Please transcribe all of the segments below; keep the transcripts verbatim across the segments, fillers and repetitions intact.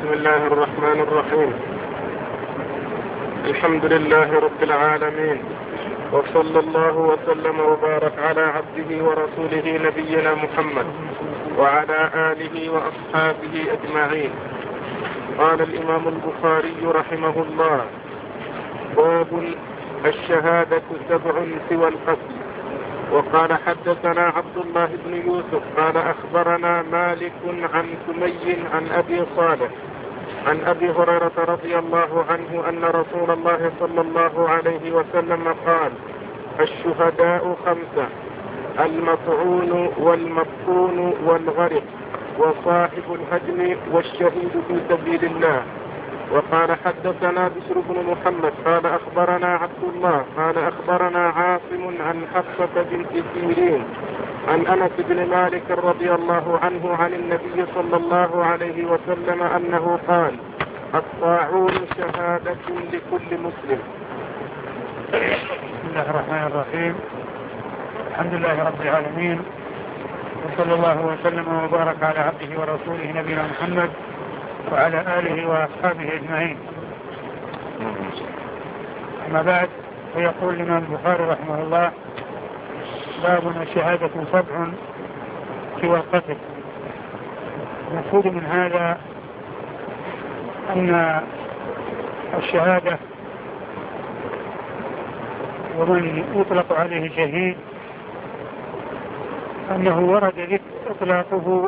بسم الله الرحمن الرحيم. الحمد لله رب العالمين، وصلى الله وسلم وبارك على عبده ورسوله نبينا محمد وعلى آله وأصحابه أجمعين. قال الإمام البخاري رحمه الله: باب الشهادة سبع سوى القتل. وقال حدثنا عبد الله بن يوسف قال أخبرنا مالك عن سمي عن أبي صالح عن أبي هريرة رضي الله عنه أن رسول الله صلى الله عليه وسلم قال: الشهداء خمسة: المطعون والمبطون والغرق وصاحب الهجم والشهيد في سبيل الله. وقال حدثنا بشر بن محمد قال أخبرنا عبد الله قال أخبرنا عاصم عن حفصة بنت سيرين عن أنس بن مالك رضي الله عنه عن النبي صلى الله عليه وسلم أنه قال: الطاعون شهادة لكل مسلم. بسم الله الرحمن الرحيم. الحمد لله رب العالمين، وصلى الله وسلم وبارك على عبده ورسوله نبينا محمد وعلى آله وأصحابه أجمعين. أما بعد، فيقول الإمام البخاري رحمه الله: باب الشهادة سبع سوى القتل. المقصود من هذا أن الشهادة ومن يطلق عليه شهيد أنه ورد إطلاقه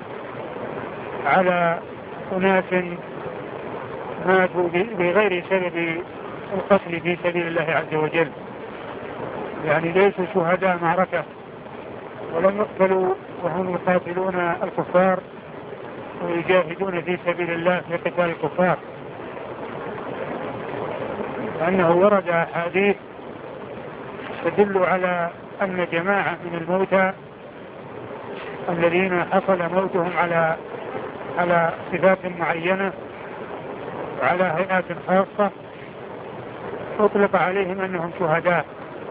على أناس ماتوا بغير سبب القتل في سبيل الله عز وجل، يعني ليسوا شهداء معركة ولم يقتلوا وهم يقاتلون الكفار ويجاهدون في سبيل الله في قتال الكفار، لأنه ورد أحاديث تدل على أن جماعة من الموتى الذين حصل موتهم على على صفات معينة وعلى هيئات خاصة أطلق عليهم أنهم شهداء،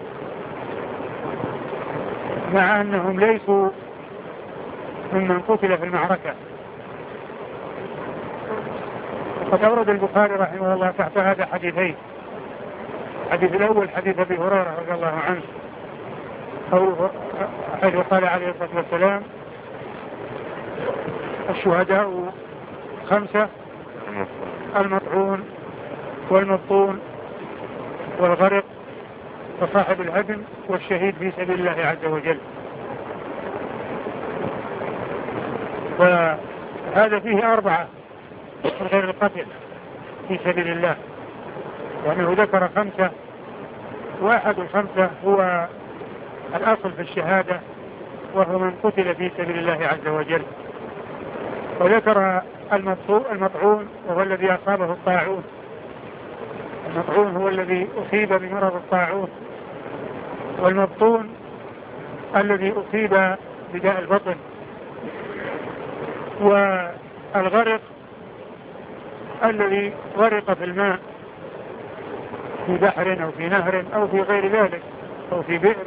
مع أنهم ليسوا ممن قتل في المعركة. وقد أورد البخاري رحمه الله تحت هذا حديثين: الحديث الأول حديث أبي هريرة رضي الله عنه حيث قال عليه الصلاة والسلام: الشهداء خمسة: المطعون والمبطون والغرق وصاحب الهدم والشهيد في سبيل الله عز وجل. وهذا فيه أربعة غير القتل في سبيل الله، وأنه ذكر خمسة، واحد الخمسة هو الأصل في الشهادة وهو من قتل في سبيل الله عز وجل. وذكر المطعون وهو الذي أصابه الطاعون. المطعون هو الذي أصيب بمرض الطاعون، والمبطون الذي أصيب بداء البطن، والغرق الذي غرق في الماء في بحر أو في نهر أو في غير ذلك أو في بئر،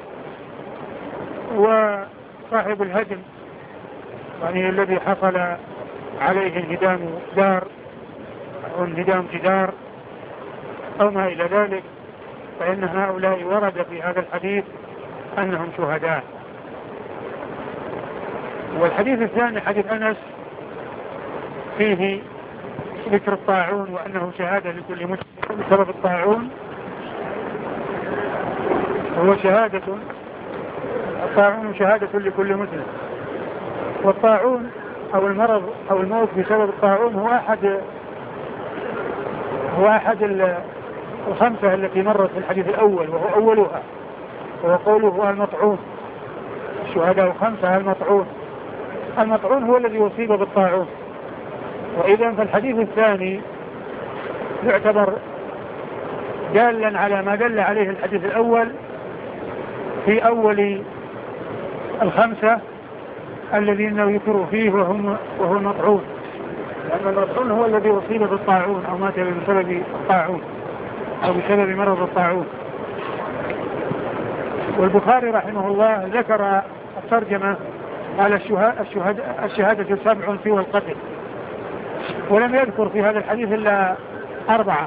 وصاحب الهدم يعني الذي حصل عليه انهدام دار أو انهدام جدار أو ما إلى ذلك، فإن هؤلاء ورد في هذا الحديث أنهم شهداء. والحديث الثاني حديث أنس فيه ذكر الطاعون وأنه شهادة لكل مسلم بسبب الطاعون، هو شهادة الطاعون شهادة لكل مسلم. والطاعون أو المرض أو الموت بسبب الطاعون هو أحد هو أحد الخمسة التي مرت في الحديث الأول، وهو أولها، وهو قوله المطعون. الشهداء خمسة: المطعون المطعون هو الذي أصيب بالطاعون. وإذا فالحديث الثاني يعتبر دالا على ما دل عليه الحديث الأول في أول الخمسة الذين يذكروا فيه وهم وهو المطعون، لأن المطعون هو الذي أصيب بالطاعون أو مات بسبب الطاعون أو بسبب مرض الطاعون. والبخاري رحمه الله ذكر الترجمة قال الشهادة الشهادة سبع سوى القتل، ولم يذكر في هذا الحديث إلا أربعة،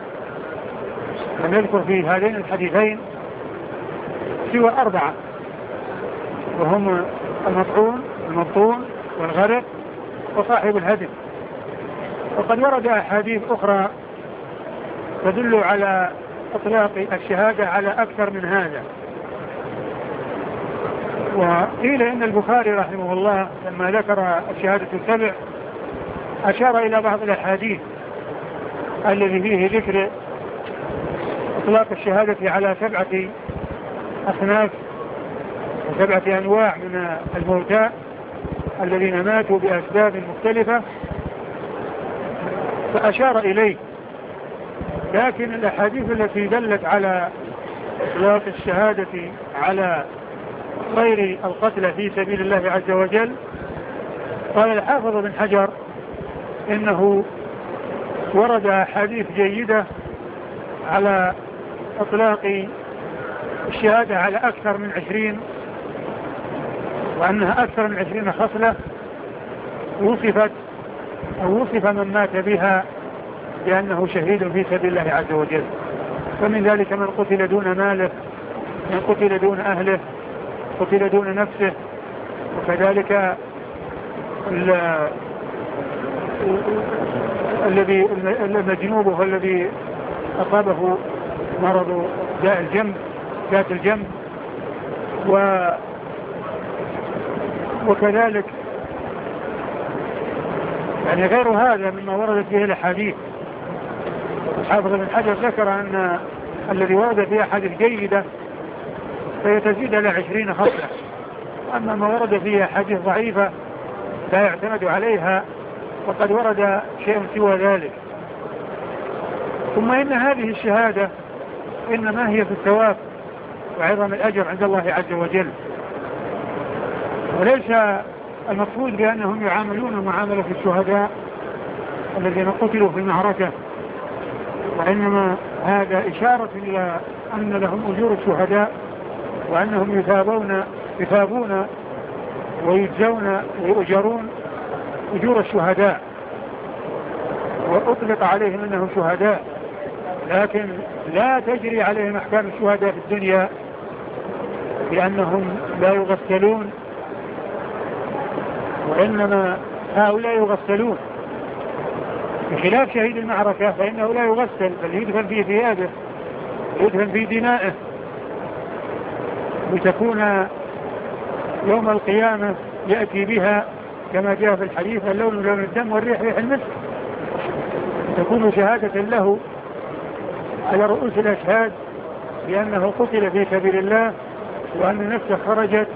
لم يذكر في هذين الحديثين سوى أربعة، وهم المطعون المبطون والغرق وصاحب الهدم. وقد ورد أحاديث أخرى تدل على إطلاق الشهادة على أكثر من هذا. وقيل إن البخاري رحمه الله لما ذكر الشهادة السبع أشار إلى بعض الأحاديث الذي فيه ذكر إطلاق الشهادة على سبعة أصناف وسبعة أنواع من الموتى الذين ماتوا بأسباب مختلفة، فأشار إليه. لكن الأحاديث التي دلت على إطلاق الشهادة على غير القتل في سبيل الله عز وجل، قال الحافظ بن حجر إنه ورد أحاديث جيدة على إطلاق الشهادة على أكثر من عشرين، وأنها أكثر من عشرين خصلة وصفت أو وصف من مات بها بأنه شهيد في سبيل الله عز وجل. فمن ذلك من قتل دون ماله، من قتل دون أهله، قتل دون نفسه، وكذلك الذي المجنوب هو الذي أصابه مرض داء الجنب ذات الجنب، و وكذلك يعني غير هذا مما وردت به الأحاديث. حافظ بن حجر ذكر أن الذي ورد فيه أحاديث جيدة فيتزيد على عشرين خصلة، أما ما ورد فيه أحاديث ضعيفة لا يعتمد عليها وقد ورد شيء سوى ذلك. ثم إن هذه الشهادة إنما هي في الثواب وعظم الأجر عند الله عز وجل، وليس المقصود بأنهم يعاملون معاملة الشهداء الذين قتلوا في المعركة، وإنما هذا إشارة إلى أن لهم أجور الشهداء وأنهم يثابون يثابون ويجزون ويؤجرون أجور الشهداء، وأطلق عليهم أنهم شهداء، لكن لا تجري عليهم أحكام الشهداء في الدنيا لأنهم لا يغسلون، وإنما هؤلاء يغسلون، بخلاف شهيد المعركة فإنه لا يغسل بل يدفن في ثيابه يدفن في دمائه، لتكون يوم القيامة يأتي بها كما جاء في الحديث اللون لون الدم والريح ريح المسك، تكون شهادة له على رؤوس الأشهاد بأنه قتل في سبيل الله وأن نفسه خرجت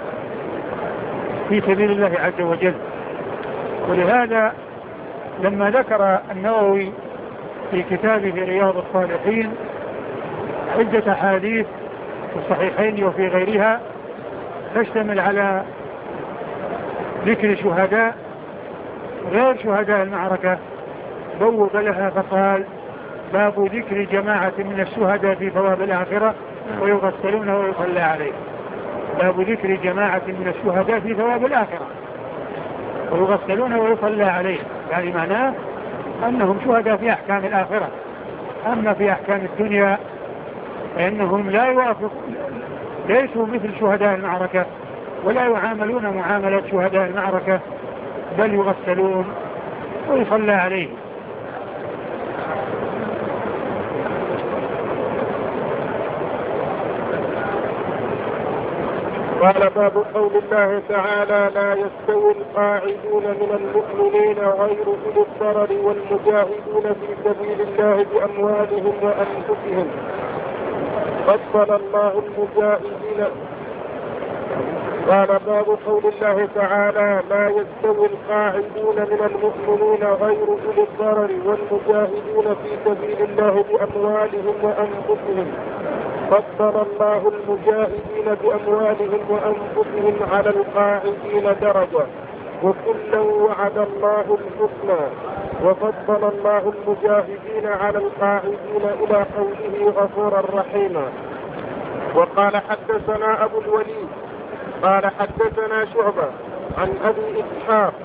في سبيل الله عز وجل. ولهذا لما ذكر النووي في كتابه رياض الصالحين عدة أحاديث في الصحيحين وفي غيرها تشتمل على ذكر شهداء غير شهداء المعركة، بوب لها فقال باب ذكر جماعة من الشهداء في ثواب الآخرة ويغسلون ويصلى عليهم. باب ذكر جماعة من الشهداء في ثواب الآخرة ويغسلون ويصلى عليهم، يعني معناه أنهم شهداء في أحكام الآخرة، أما في أحكام الدنيا فإنهم لا يوافق ليسوا مثل شهداء المعركة ولا يعاملون معاملة شهداء المعركة، بل يغسلون ويصلى عليهم. قال باب قول الله تعالى لا يستوي القاعدون من المؤمنين غير أولي الضرر والمجاهدون في سبيل الله بأموالهم وأنفسهم فضل الله المجاهدين. قال باب قول الله تعالى لا يستوي القاعدون من المؤمنين غير أولي الضرر والمجاهدون في سبيل الله بأموالهم وأنفسهم فضل الله المجاهدين بأموالهم وأنفسهم على القاعدين درجة وكلا وعد الله الحسنى وفضل الله المجاهدين على القاعدين إلى قوله غفورا رحيما. وقال حدثنا أبو الوليد قال حدثنا شعبة عن أبي إسحاق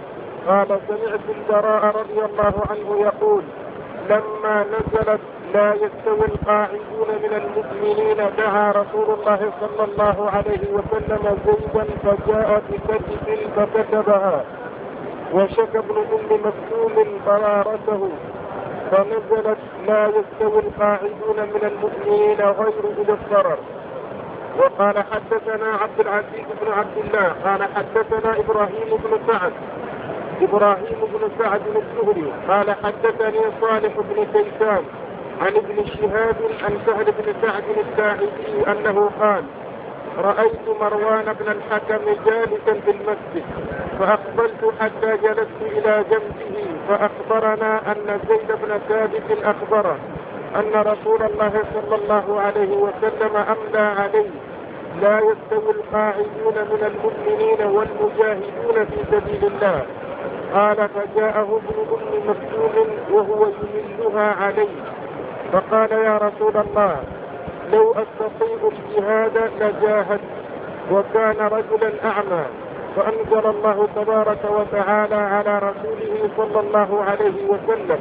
قال سمعت البراء رضي الله عنه يقول لما نزلت لا يستوي القاعدون من المؤمنين دعا رسول الله صلى الله عليه وسلم زيدا فجاء بكتب فكتبها وشكى ابن ام مكتوم ضرارته فنزلت لا يستوي القاعدون من المؤمنين غير اولي الضرر. وقال حدثنا عبد العزيز بن عبد الله قال حدثنا ابراهيم بن سعد ابراهيم بن سعد الزهري قال حدثني صالح بن كيسان عن ابن شهاب عن سهل بن سعد الساعدي انه قال رأيت مروان بن الحكم جالسا في المسجد فأقبلت حتى جلست إلى جنبه فأخبرنا أن زيد بن ثابت أخبره أن رسول الله صلى الله عليه وسلم أملى عليه لا يستوي القاعدون من المؤمنين والمجاهدون في سبيل الله. قال فجاءه ابن أم مكتوم وهو يملها عليه فقال يا رسول الله لو أستطيع الجهاد لجاهدت وكان رجلا أعمى فأنزل الله تبارك وتعالى على رسوله صلى الله عليه وسلم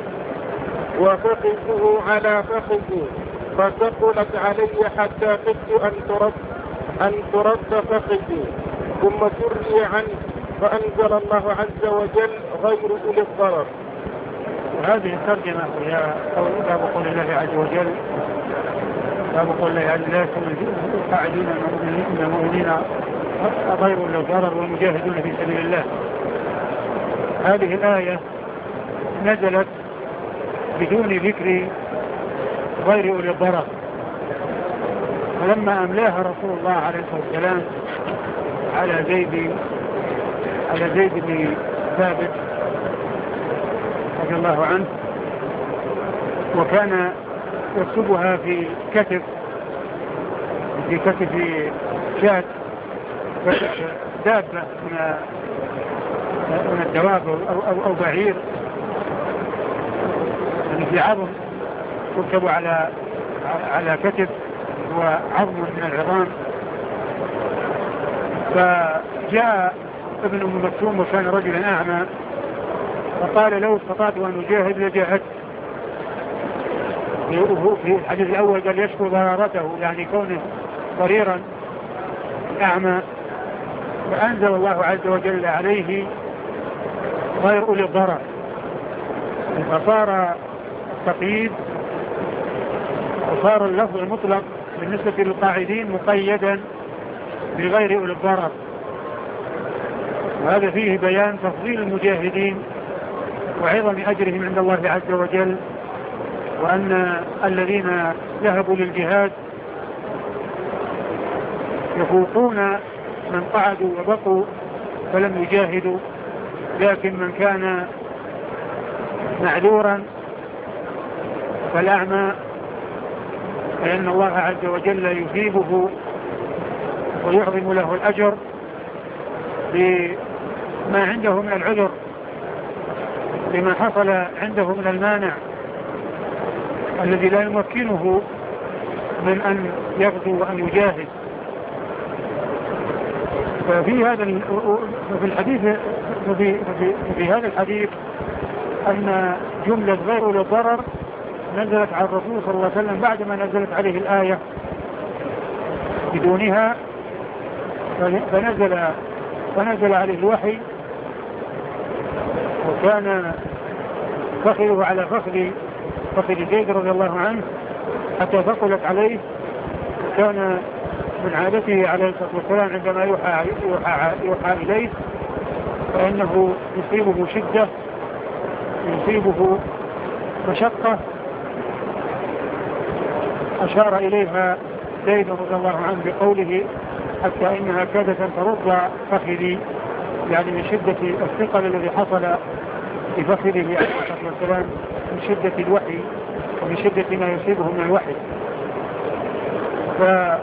وفخذه على فخذي فثقلت علي حتى خفت أن ترد أن ترد فخذي ثم سري عنه فأنزل الله عز وجل غير أولي الضرر. وهذه الترجمة هي باب قول الله عز وجل باب قول الله عز وجل لا يستوي القاعدون من المؤمنين غير أولي الضرر والمجاهدون في سبيل الله. هذه الآية نزلت بدون ذكر غير أولي الضرر، فلما أملاها رسول الله عليه الصلاة والسلام على زيد على زيد بن ثابت رضي الله عنه وكان يكتبها في كتف في كتف شاة دابة من من الدواب أو, أو, أو بعير يعني في عظم يكتب على على كتف وعظم من العظام. فجاء ابن ام مكتوم وكان رجلا اعمى فقال لو استطعت ان اجاهد لجاهدت. في الحديث الاول قال يشكو ضرارته يعني كونه ضريرا اعمى فانزل الله عز وجل عليه غير اولي الضرر فصار التقييد وصار اللفظ المطلق بالنسبة للقاعدين مقيدا بغير أولي الضرر. وهذا فيه بيان تفضيل المجاهدين وعظم أجرهم عند الله عز وجل وأن الذين ذهبوا للجهاد يفوقون من قعدوا وبقوا فلم يجاهدوا. لكن من كان معذورا فالأعمى فإن الله عز وجل يثيبه ويعظم له الأجر بما عنده من العذر لما حصل عنده من المانع الذي لا يمكنه من أن يغزو وأن يجاهد. ففي هذا في الحديث في, في, في هذا الحديث أن جملة غير أولي الضرر نزلت على الرسول صلى الله عليه وسلم بعدما نزلت عليه الآية بدونها فنزل فنزل عليه الوحي وكان فخذه على فخذ فخذ زيد رضي الله عنه حتى ثقلت عليه. وكان من عادته عليه الصلاة والسلام عندما يوحى, يوحى, يوحى إليه فإنه يصيبه شدة يصيبه مشقة أشار إليها زيد رضي الله عنه بقوله حتى إنها كادت أن ترد فخذي يعني من شدة الثقل الذي حصل بفخذه عليه الصلاة والسلام من شدة الوحي ومن شدة ما يصيبه من الوحي. ف...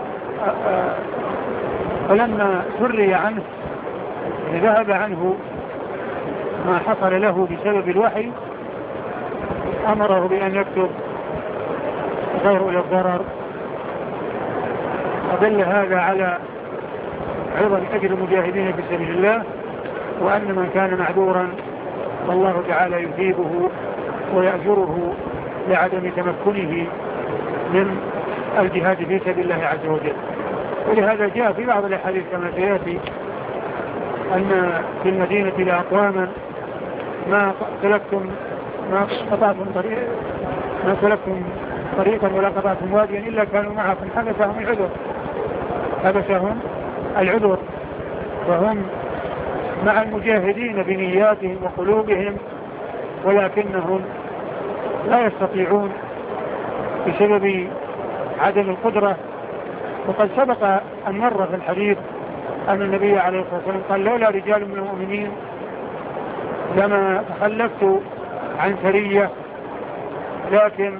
فلما سري عنه ذهب عنه ما حصل له بسبب الوحي أمره بأن يكتب غير أولي الضرر. فدل هذا على عظم أجر المجاهدين في سبيل الله وأن من كان معذورا فالله تعالى يثيبه ويأجره لعدم تمكنه من الجهاد في سبيل الله عز وجل. ولهذا جاء في بعض الأحاديث كما سيأتي أن في المدينة لأقواما ما سلكتم ما قطعتم طريق ما سلكتم طريقا ولا قطعتم واديا إلا كانوا معكم حبسهم العذر حبسهم العذر فهم مع المجاهدين بنياتهم وقلوبهم ولكنهم لا يستطيعون بسبب عدم القدرة. وقد سبق أن مر في الحديث أن النبي عليه الصلاة والسلام قال لولا رجال من المؤمنين لما تخلفت عن سرية، لكن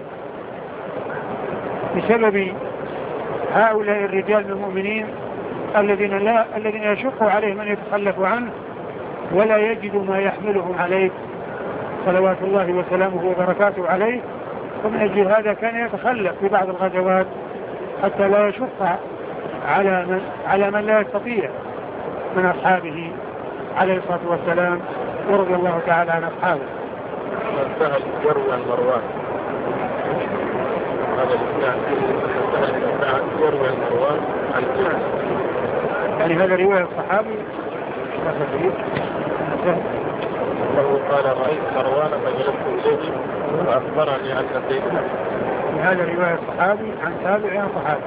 بسبب هؤلاء الرجال من المؤمنين الذين لا الذين يشق عليهم أن يتخلفوا عنه ولا يجدوا ما يحملهم عليه صلوات الله وسلامه وبركاته عليه، ومن أجل هذا كان يتخلف في بعض الغزوات حتى لا يشق على من, على من لا يستطيع من أصحابه عليه الصلاة والسلام ورضي الله تعالى عن أصحابه. سهل يروي عن مروان هذا الإسلام سهل يروي عن مروان عن سهل يعني هذا رواية الصحابي له قال رأيت مروان فجلست إليه وأخبرني عن أبيه. هذا رواية الصحابي عن تابع عن صحابي.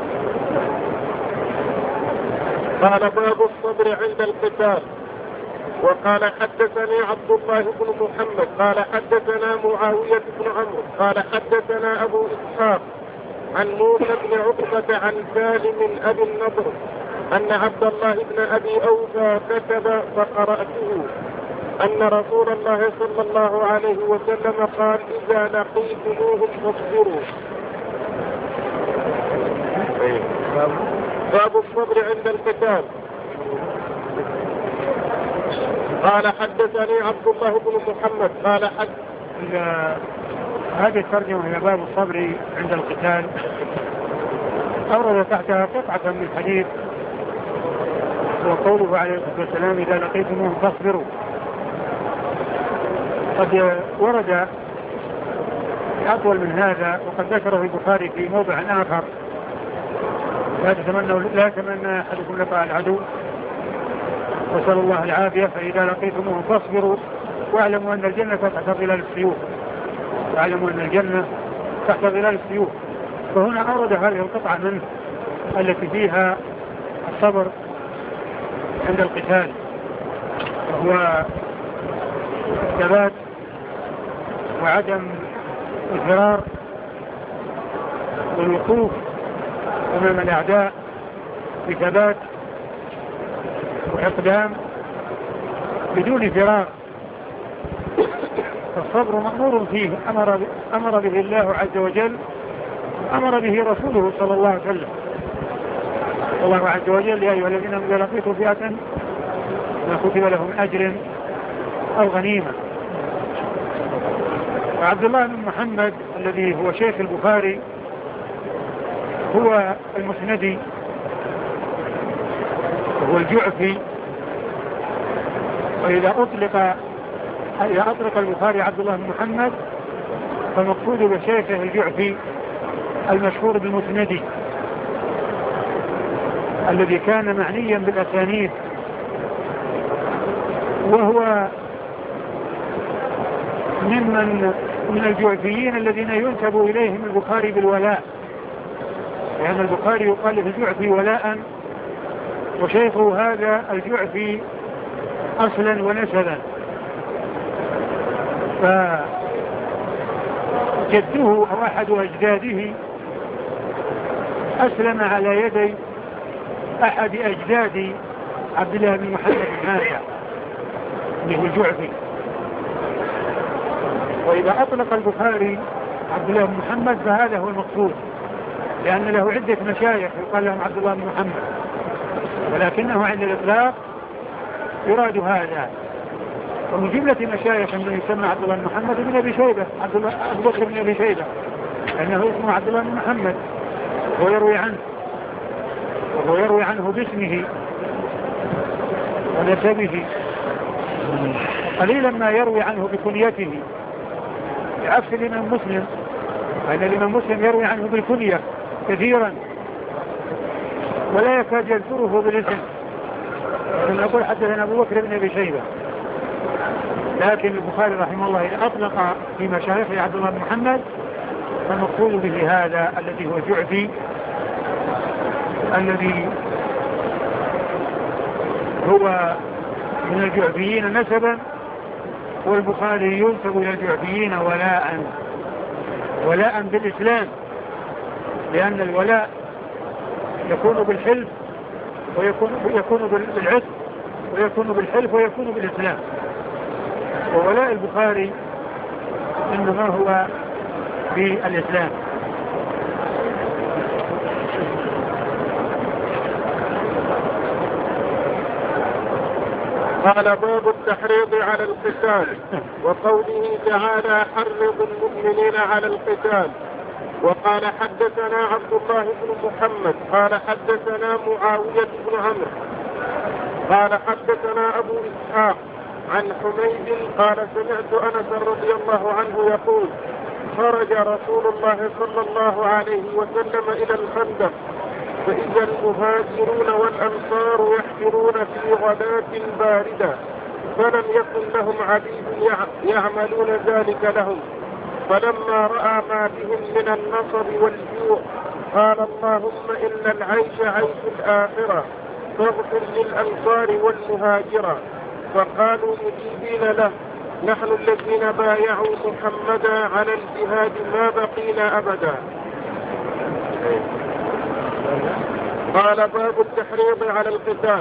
قال باب الصبر عند القتال. وقال حدثني عبد الله بن محمد قال حدثنا معاوية بن عمرو قال حدثنا أبو إسحاق عن موسى بن عقبة عن سالم أبي النضر أن عبد الله بن أبي أوفى كتب فقرأته أن رسول الله صلى الله عليه وسلم قال إذا لقيتموهم فاصبروا. باب الصبر عند القتال. قال حدثني عبد الله بن محمد قال حد هذه الترجمة إلى باب الصبر عند القتال أورد تحتها قطعة من الحديث وقوله عليه الصلاة والسلام إذا لقيتموهم فاصبروا. قد ورد أطول من هذا وقد ذكره البخاري في موضع آخر لا تتمنوا لا يتمنى أحدكم لقاء العدو وصلى الله العافية فإذا لقيتموهم فاصبروا واعلموا أن الجنة تحت ظلال السيوف واعلموا أن الجنة تحت ظلال السيوف. فهنا أورد هذه القطعة منه التي فيها الصبر عند القتال وهو الثبات وعدم الفرار والوقوف أمام الأعداء بثبات وإقدام بدون فرار. فالصبر مأمور فيه أمر, أمر به الله عز وجل أمر به رسوله صلى الله عليه وسلم. الله عز وجل يا أيها الذين آمنوا إذا لقيتم فئة ما كتب لهم أجر أو غنيمة. وعبد الله بن محمد الذي هو شيخ البخاري هو المسندي وهو الجعفي. وإذا أطلق إذا أطلق البخاري عبد الله بن محمد فمقصود بشيخه الجعفي المشهور بالمسندي الذي كان معنيا بالأسانيد، وهو ممن من الجعفيين الذين ينسب إليهم البخاري بالولاء، لأن البخاري يقال له الجعفي ولاء وشيخه هذا الجعفي أصلا ونسبا. فجده أو أحد أجداده أسلم على يدي أحد أجداد عبد الله بن محمد هذا اللي هو الجعفي. وإذا أطلق البخاري عبد الله بن محمد فهذا هو المقصود، لأن له عدة مشايخ يقال لهم عبد الله بن محمد، ولكنه عند الإطلاق يراد هذا. ومن جملة مشايخ من يسمى عبد الله بن محمد بن أبي شيبة عبد الله أبو بكر بن أبي شيبة، لأنه اسمه عبد الله بن محمد ويروي عنه وهو يروي عنه باسمه ونسبه قليلا ما يروي عنه بكنيته، بعكس الإمام مسلم، فإن الإمام مسلم يروي عنه بالكنية كثيرا ولا يكاد يذكره بالاسم، كما يقول حدثنا أبو بكر بن أبي شيبة. لكن البخاري رحمه الله إذا أطلق في مشايخه عبد الله بن محمد فالمقصود به هذا الذي هو جعفي، الذي هو من الجعفيين نسبا، والبخاري ينسب إلى الجعفيين ولاء ولاء بالإسلام، لأن الولاء يكون بالحلف ويكون يكون بالعتق ويكون بالحلف ويكون بالإسلام، وولاء البخاري إنما هو بالإسلام. قال باب التحريض على القتال وقوله تعالى حرض المؤمنين على القتال. وقال حدثنا عبد الله بن محمد قال حدثنا معاوية بن عمرو قال حدثنا أبو إسحاق عن حميد قال سمعت أنس رضي الله عنه يقول خرج رسول الله صلى الله عليه وسلم إلى الخندق فإذا المهاجرون والأنصار يحفرون في غداة باردة فلم يكن لهم عبيد يعملون ذلك لهم، فلما رأى ما بهم من النصب والجوع قال اللهم إن العيش عيش الآخرة فاغفر للأنصار والمهاجرة، فقالوا مجيبين له نحن الذين بايعوا محمدا على الجهاد ما بقينا أبدا. قال باب التحريض على القتال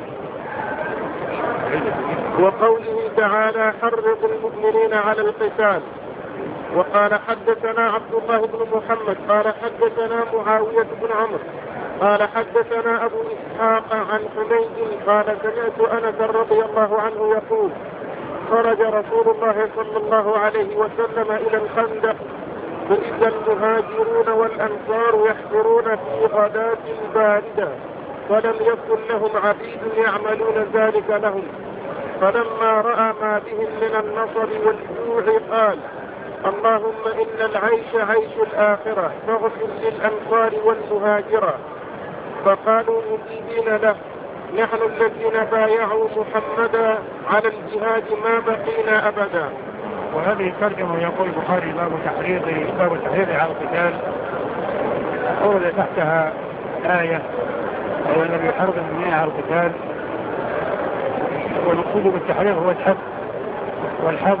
وقوله تعالى حرض المؤمنين على القتال. وقال حدثنا عبد الله بن محمد قال حدثنا معاوية بن عمرو قال حدثنا أبو إسحاق عن حميد قال سمعت أنس رضي الله عنه يقول خرج رسول الله صلى الله عليه وسلم إلى الخندق فإذا المهاجرون والأنصار يحفرون في غداة باردة فلم يكن لهم عبيد يعملون ذلك لهم، فلما رأى ما بهم من النصب والجوع قال اللهم إن العيش عيش الآخرة فاغفر للأنصار والمهاجرة، فقالوا مجيبين له نحن الذين بايعوا محمدا على الجهاد ما بقينا أبدا. وهذه الترجمة يقول البخاري باب تحريض باب التحريض على القتال، أورد تحتها آية أو الذي يحرض المؤمنين على القتال، والمقصود بالتحريض هو الحث والحظ.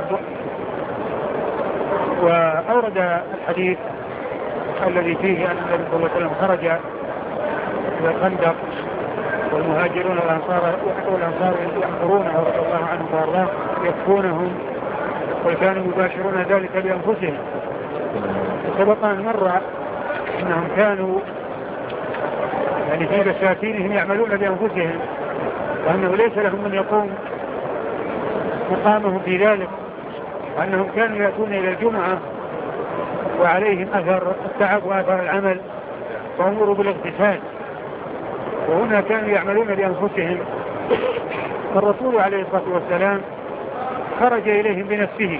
وأورد الحديث الذي فيه أن النبي صلى الله عليه وسلم خرج إلى الخندق والمهاجرون والأنصار والأنصار يحفرون رضي الله عنهم وارضاهم يكفونهم وكانوا يباشرون ذلك بأنفسهم. سبق أن مر أنهم كانوا يعني في بساتينهم يعملون بأنفسهم، وأنه ليس لهم من يقوم مقامهم في ذلك، وأنهم كانوا يأتون إلى الجمعة وعليهم أثر التعب وأثر العمل وأمروا بالاغتسال، وهنا كانوا يعملون بأنفسهم. فالرسول عليه الصلاة والسلام خرج إليهم بنفسه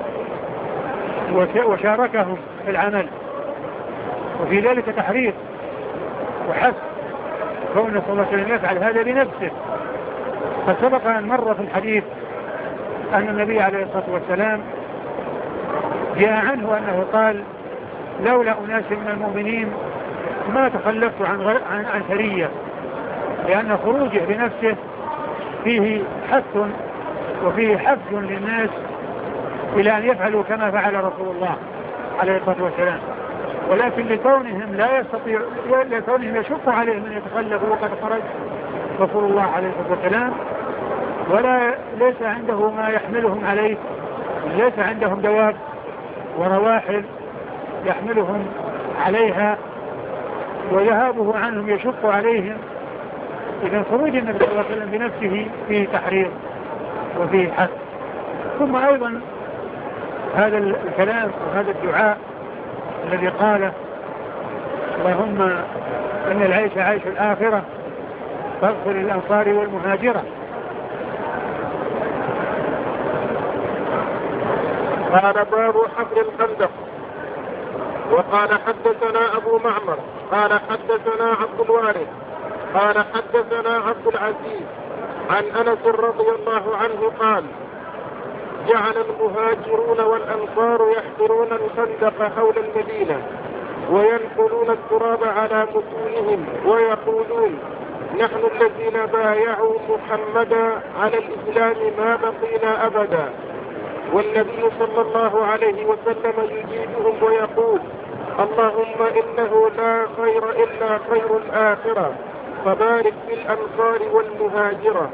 وشاركهم في العمل، وفي ذلك تحريض وحث كون صلى الله عليه وسلم يفعل هذا بنفسه. فسبق أن مر في الحديث أن النبي عليه الصلاة والسلام جاء عنه أنه قال لولا أناس من المؤمنين ما تخلفت عن, غر... عن... عن سرية، لأن خروجه بنفسه فيه حث وفيه حث للناس إلى أن يفعلوا كما فعل رسول الله عليه الصلاة والسلام، ولكن لكونهم لا يستطيع لكونهم يشق عليهم أن يتخلفوا وقد خرج رسول الله عليه الصلاة والسلام ولا ليس عنده ما يحملهم عليه، ليس عندهم دواب ورواحل يحملهم عليها وذهابه عنهم يشق عليهم. إذا خروج النبي صلى الله عليه وسلم بنفسه فيه تحريض وفيه حث. ثم أيضا هذا الكلام وهذا الدعاء الذي قاله اللهم إن العيش عيش الآخرة فاغفر للأنصار والمهاجرة، قال باب حفر الخندق. وقال حدثنا أبو معمر قال حدثنا عبد الوارث قال حدثنا عبد العزيز عن أنس رضي الله عنه قال جعل المهاجرون والأنصار يحفرون الخندق حول المدينة وينقلون التراب على متونهم ويقولون نحن الذين بايعوا محمدا على الإسلام ما بقينا أبدا، والنبي صلى الله عليه وسلم يجيبهم ويقول اللهم إنه لا خير إلا خير الآخرة فبارك في الأنصار والمهاجرة.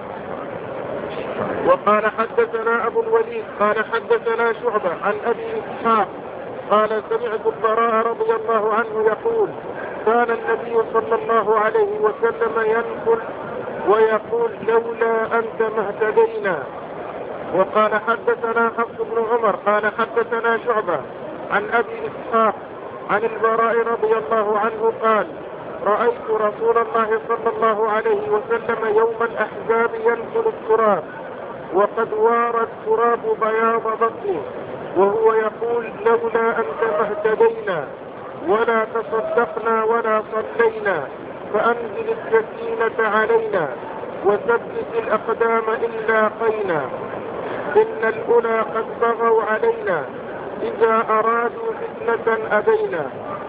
وقال حدثنا أبو الوليد قال حدثنا شعبة عن أبي إسحاق قال سمعت البراء رضي الله عنه يقول كان النبي صلى الله عليه وسلم ينقل ويقول لولا أنت ما اهتدينا. وقال حدثنا حفص بن عمر قال حدثنا شعبة عن أبي إسحاق عن البراء رضي الله عنه قال رأيت رسول الله صلى الله عليه وسلم يوم الأحزاب ينقل التراب وقد وار التراب بياض بطنه وهو يقول لولا أنت ما اهتدينا ولا تصدقنا ولا صلينا فأنزل السكينة علينا وثبت الأقدام إن لاقينا إن الأولى قد بغوا علينا إذا أرادوا فتنة أبينا.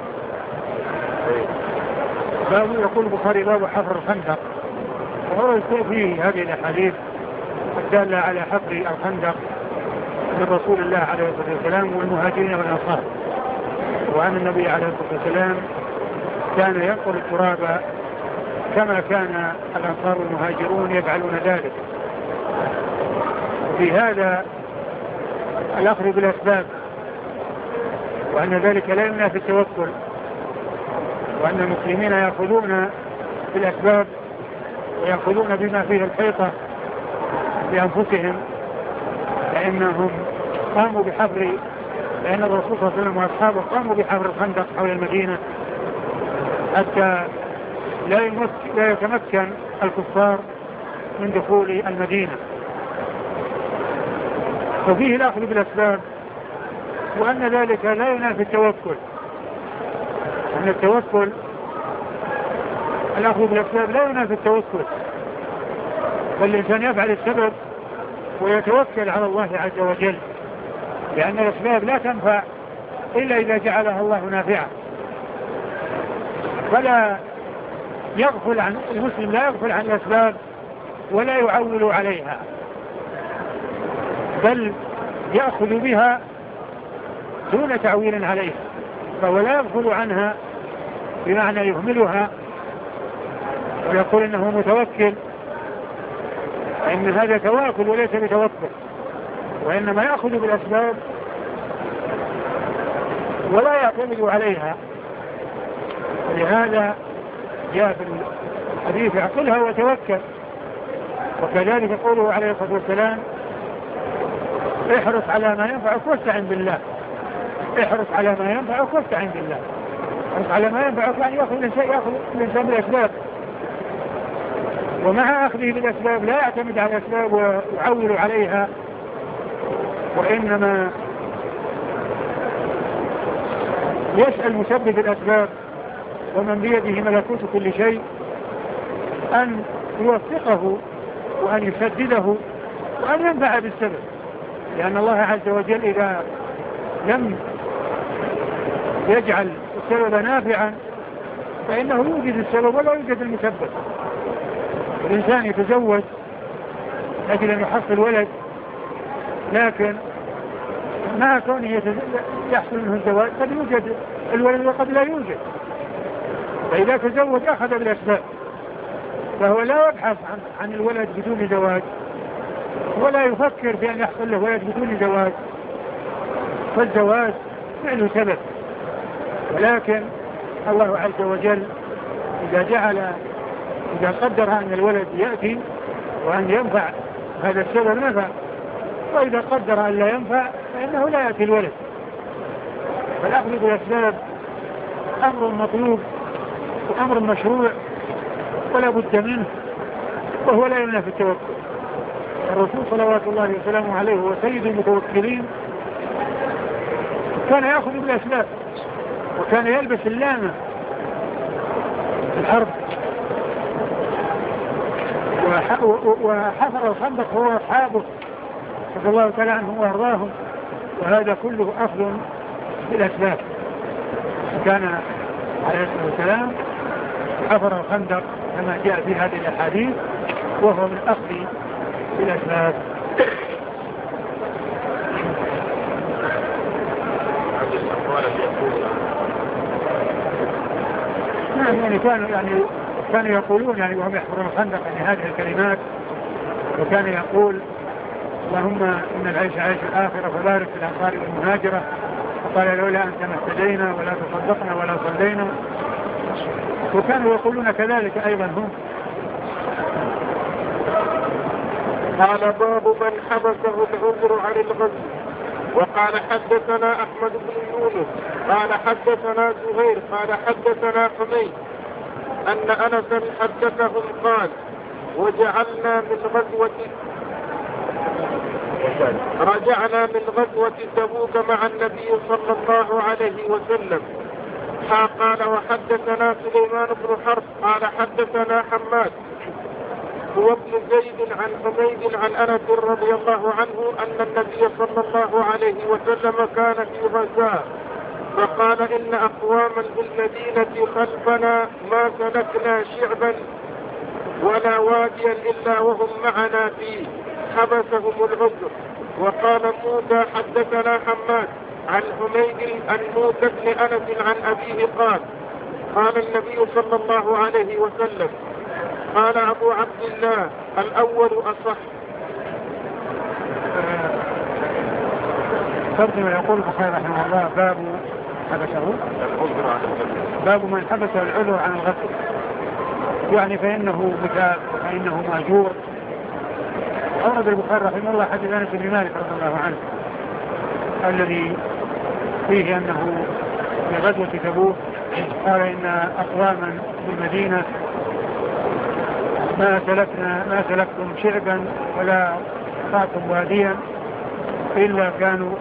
باب يقول البخاري باب حفر الخندق، وهو فيه هذه الأحاديث الدالة على حفر الخندق من رسول الله عليه الصلاة والسلام والمهاجرين والأنصار، وأن النبي عليه الصلاة والسلام كان ينقل التراب كما كان الأنصار والمهاجرون يفعلون ذلك. وفي هذا الأخذ بالأسباب، وأن ذلك لا يمنع في التوكل، وأن المسلمين يأخذون بالأسباب ويأخذون بما فيه الحيطة بأنفسهم، لأنهم قاموا بحفر، لأن الرسول صلى الله عليه وسلم وأصحابه قاموا بحفر الخندق حول المدينة حتى لا, لا يتمكن الكفار من دخول المدينة. ففيه الأخذ بالأسباب، وأن ذلك لا ينافي التوكل، أن التوكل الأخذ بالأسباب لا ينافي التوكل، بل الإنسان يفعل السبب ويتوكل على الله عز وجل، لأن الأسباب لا تنفع إلا إذا جعلها الله نافعة. فلا يغفل عن المسلم لا يغفل عن الأسباب ولا يعول عليها، بل يأخذ بها دون تعويل عليها، فهو لا يغفل عنها بمعنى يهملها ويقول إنه متوكل، إن هذا تواكل وليس بتوكل، وإنما يأخذ بالأسباب ولا يعتمد عليها. ولهذا جاء في الحديث اعقلها وتوكل، وكذلك قوله عليه الصلاة والسلام احرص على ما ينفعك واستعن بالله، احرص على ما ينفعك واستعن بالله. احرص على ما ينفعك يعني يأخذ الإنسان بالأسباب، ومع أخذه بالأسباب لا يعتمد على الأسباب ويعول عليها، وإنما يسأل مسبب الأسباب ومن بيده ملكوت كل شيء أن يوفقه وأن يسدده وأن ينفع بالسبب، لأن الله عز وجل إذا لم يجعل السبب نافعا فإنه يوجد السبب ولا يوجد المسبب. الإنسان يتزوج لكن أن يحصل ولد، لكن مع كونه يحصل منه الزواج قد يوجد الولد وقد لا يوجد، فإذا تزوج أخذ بالأسباب، فهو لا يبحث عن, عن الولد بدون زواج ولا يفكر في أن يحصل له ولد بدون زواج، فالزواج فعله سبب، ولكن الله عز وجل إذا جعل إذا قدر أن الولد يأتي وأن ينفع هذا السبب نفع، وإذا قدر أن لا ينفع فإنه لا يأتي الولد. فالأخذ بالأسباب أمر مطلوب وأمر مشروع ولا بد منه، وهو لا يمنع في التوكل. الرسول صلوات الله وسلامه عليه هو سيد المتوكلين كان يأخذ بالأسباب وكان يلبس اللامة في الحرب وحفر الخندق هو أصحابه رضي الله تعالى عنهم وأرضاهم، وهذا كله أخذ بالأسباب. كان عليه الصلاة والسلام حفر الخندق كما جاء في هذه الأحاديث وهو من أخذ بالأسباب. نعم يعني كانوا يعني كانوا يقولون يعني وهم يحفرون الخندق يعني هذه الكلمات، وكان يقول اللهم إن العيش عيش الآخرة فبارك في الأنصار والمهاجرة، وقال لولا أنت ما اهتدينا ولا تصدقنا ولا صلينا، وكانوا يقولون كذلك أيضا هم. قال باب من حبسه العذر عن الغزو. وقال حدثنا أحمد بن يونس قال حدثنا زهير قال حدثنا حميد أن أنسا حدثهم قال وجعلنا من غزوة رجعنا من غزوة تبوك مع النبي صلى الله عليه وسلم. قال وحدثنا سليمان بن حرب قال حدثنا حماد هو ابن زيد عن حميد عن أنس رضي الله عنه أن النبي صلى الله عليه وسلم كان في غزاة فقال إن أقواما بالمدينة خلفنا ما سلكنا شعبا ولا واديا إلا وهم معنا فيه حبسهم العذر. وقال موسى حدثنا حماد عن حميد عن موسى بن أنس عن أبيه قال قال النبي صلى الله عليه وسلم قال أبو عبد الله الأول أصح. ترجمة يقول البخاري رحمه الله باب حبسه باب من حبس العذر عن الغسل، يعني فإنه مثال فإنه مأجور. أورد البخاري رحمه الله حديث أنس بن مالك رضي الله عنه الذي فيه أنه في غزوة تبوك قال إن أقواما بالمدينة ما سلكنا ما سلكتم شعبا ولا قطعتم واديا إلا كانوا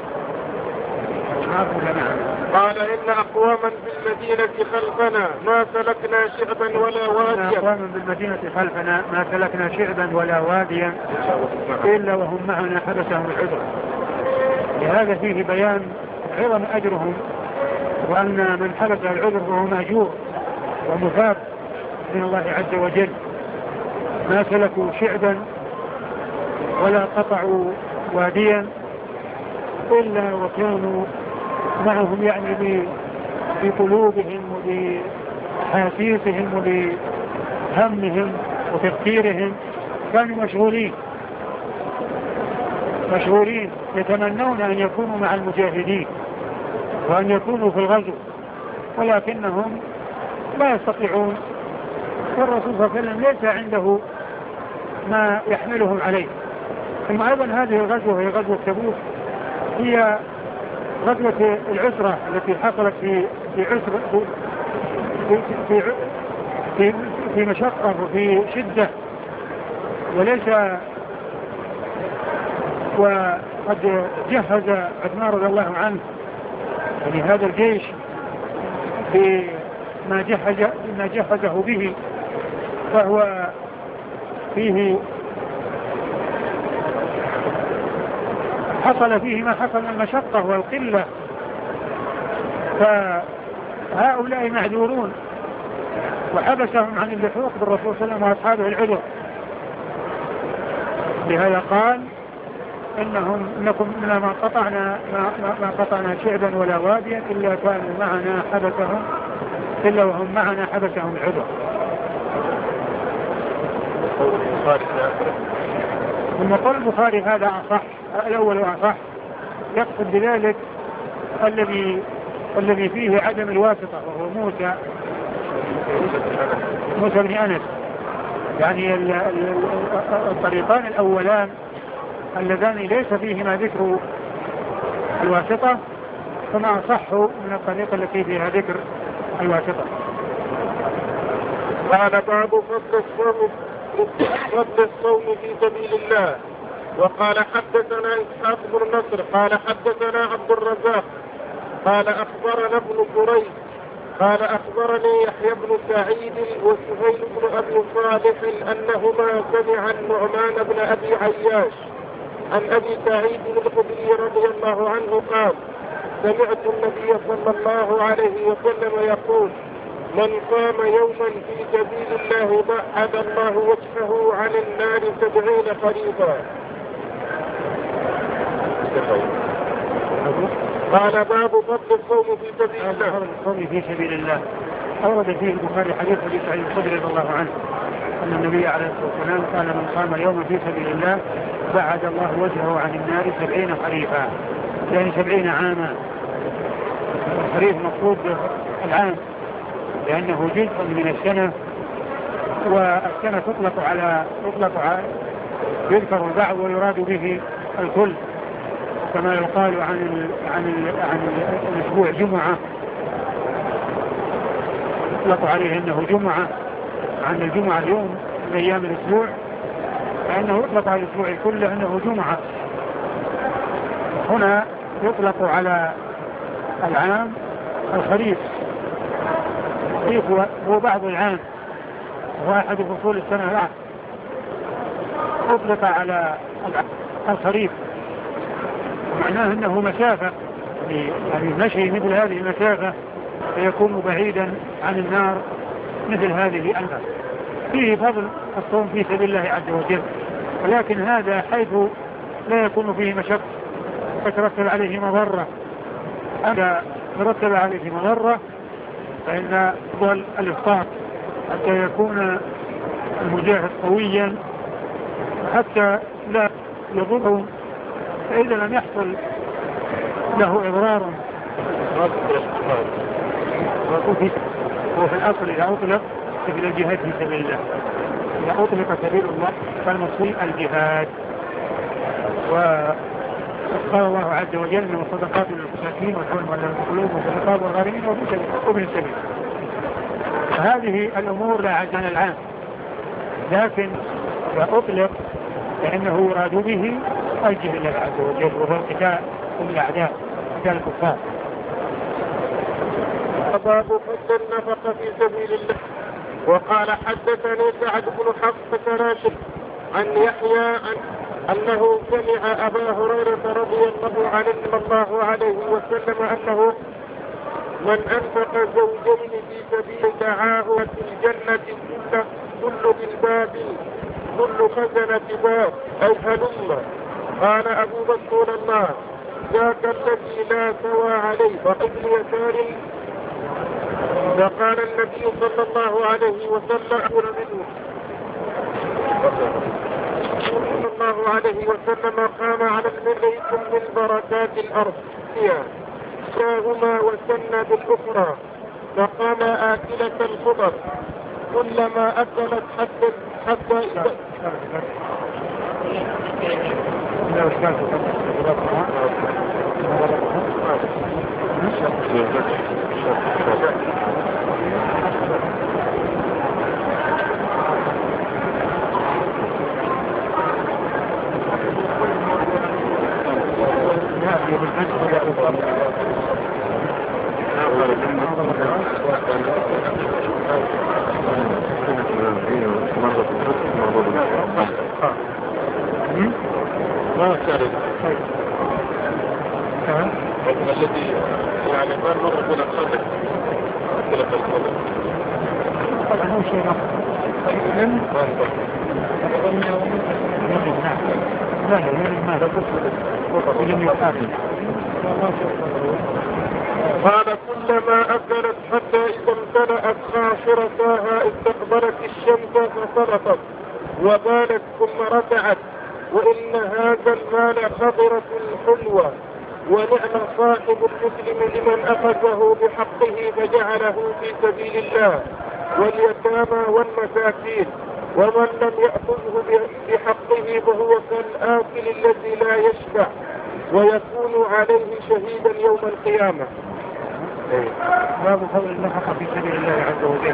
قال إن أقواما بالمدينة خلفنا ما سلكنا شعبا ولا واديا أقواما بالمدينة خلفنا ما سلكنا شعبا ولا واديا إلا وهم معنا حبسهم العذر. لهذا فيه بيان عظم أجرهم وأن من حبس العذر فهو مأجور ومثاب من الله عز وجل. ما سلكوا شعبا ولا قطعوا واديا إلا وكانوا معهم يعني بقلوبهم وبحاسيسهم وبهمهم وتفكيرهم كانوا مشغولين مشغولين يتمنون أن يكونوا مع المجاهدين وأن يكونوا في الغزو ولكنهم لا يستطيعون، والرسول صلى الله عليه وسلم ليس عنده ما يحملهم عليه. ثم أيضا هذه الغزوة هي غزوة تبوك هي غزوة العسرة التي حصلت في في عسرة في في في, في مشقة وفي شدة، وليس وقد جهز عثمان رضي الله عنه يعني هذا الجيش بما جهز ما جهزه به، فهو فيه حصل فيه ما حصل من المشقة والقلة، فهؤلاء معذورون وحبسهم عن اللحوق بالرسول صلى الله عليه وسلم وأصحابه العذر. لهذا قال إنهم إنكم ما قطعنا ما, ما قطعنا شعبا ولا واديا إلا كانوا معنا حبسهم إلا وهم معنا حبسهم العذر. ثم قال البخاري هذا أصح الأول أصح، يقصد بذلك الذي الذي فيه عدم الواسطة وهو موسى موسى بن أنس، يعني الطريقان الأولان اللذان ليس فيهما ذكر الواسطة فما أصح من الطريقة التي فيها ذكر الواسطة. قال باب فضل الصوم فضل الصوم في سبيل الله. وقال حدثنا إسحاق بن نصر قال حدثنا عبد الرزاق قال أخبرنا ابن جريج قال أخبرني يحيى بن سعيد وسهيل بن أبي صالح أنهما سمعا النعمان بن أبي عياش عن أبي سعيد الخدري رضي الله عنه قال سمعت النبي صلى الله عليه وسلم يقول من قام يوما في سبيل الله بعد الله وجهه عن النار سبعين خريفا. قال باب فضل الصوم في سبيل الله. فضل الصوم في سبيل الله أورد فيه البخاري حديث أبي سعيد الخدري رضي الله عنه أن النبي عليه الصلاة والسلام قال من قام يوما في سبيل الله بعد الله وجهه عن النار سبعين خريفا، يعني سبعين عاما. الخريف مقصود العام لأنه جزء من السنة، والسنة تطلق على تطلق على يذكر البعض ويراد به الكل، كما يقال عن ال عن ال عن الأسبوع جمعة يطلق عليه أنه جمعة، عن الجمعة اليوم من أيام الأسبوع، فإنه يطلق على الأسبوع كله أنه جمعة. هنا يطلق على العام الخريف. الخريف هو بعض العام، هو أحد فصول السنة العام. أطلق على الخريف معناه أنه مسافة، يعني مشي مثل هذه المسافة فيكون بعيدا عن النار مثل هذه النار. فيه فضل الصوم في سبيل الله عز وجل، ولكن هذا حيث لا يكون فيه مشقة فترتب عليه مضرة. أما ترتب عليه مضرة فإن أفضل الإفطار حتى يكون المجاهد قويا حتى لا يضره، فإذا لم يحصل له إضرار وفي الأصل إذا أطلق سبيل الجهاد في سبيل الله، إذا أطلق سبيل الله فالمقصود الجهاد. وقال الله عز وجل من الصدقات للمساكين والمؤمنين والقلوب والصدقات والغارمين وابن السبيل. فهذه الأمور لا عزنا العام، لكن إذا أطلق فإنه يراد به الجهاد لله عز وجل وهو قتال الأعداء قتال الكفار. باب فضل النفقة في سبيل الله. وقال حدثني سعد بن حفص راشد عن يحيى عن أنه سمع أبا هريرة رضي الله عنه الله عليه وسلم أنه من أنفق زوجين في سبيل دعاه في الجنة كل كل بالباب كل خزنة باب أي هلم. قال أبو بكر الله ذاك الذي لا سوى عليه فقبل يسار. فقال النبي صلى الله عليه وسلم منه صلى الله عليه وسلم قام على المرء من بركات الأرض شاهما وسن بالأخرى فقام آكلة الخضر كلما أكلت حتى حتى الذي يعني ما نمر بنا الخلق أكلة الخلق طبعا هو شيء لم لا لا ما قال كلما أكلت حتى إذا امتلأت خاصرتها استقبلت الشمس فسرطت وبالت ثم رجعت وإن هذا المال خضرة حلوة ونعم صاحب المسلم لمن أخذه بحقه فجعله في سبيل الله واليتامى والمساكين ومن لم يأخذه بحقه فهو كالآكل الذي لا يشبع ويكون عليه شهيدا يوم القيامة. باب فضل النفقة في سبيل الله عز وجل.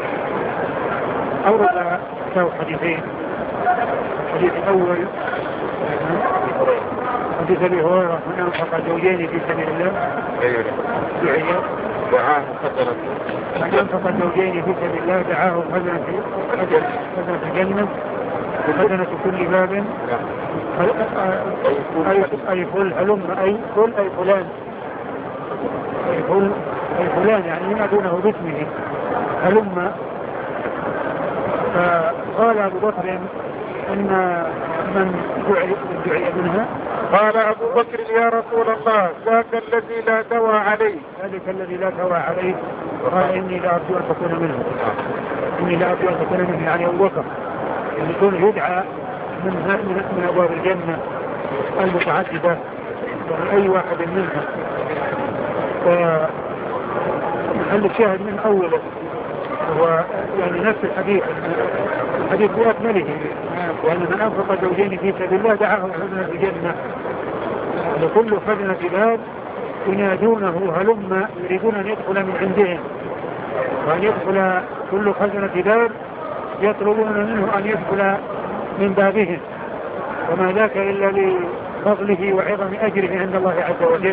أورد له حديثين. الحديث الأول حديث أبي هريرة من أنفق زوجين في سبيل الله دعي دعاه خزنة من أنفق زوجين في سبيل الله دعاه خزنة خزنة الجنة وخزنة كل باب أي فل هلم أي فل أي فلان أي فل أي فلان يعني ينادونه باسمه هلم. فقال أبو بكر إن من دعي منها قال أبو بكر يا رسول الله ذاك الذي لا دواء عليه ذلك الذي لا دواء عليه. قال إني لا أرجو أن تكون منه إني لا أرجو أن تكون منه يعني أبو بكر يعني يكون يدعى من من أبواب الجنة المتعددة ومن أي واحد منها. ومحل الشاهد من أوله هو يعني نفس الحديث الحديث بأكمله وأن من أنفق زوجين في سبيل الله دعاه خزنة الجنة لكل خزنة باب ينادونه هلم يريدون أن يدخل من عندهم وأن يدخل كل خزنة باب يطلبون منه أن يدخل من بابهم وما ذاك إلا لفضله وعظم أجره عند الله عز وجل.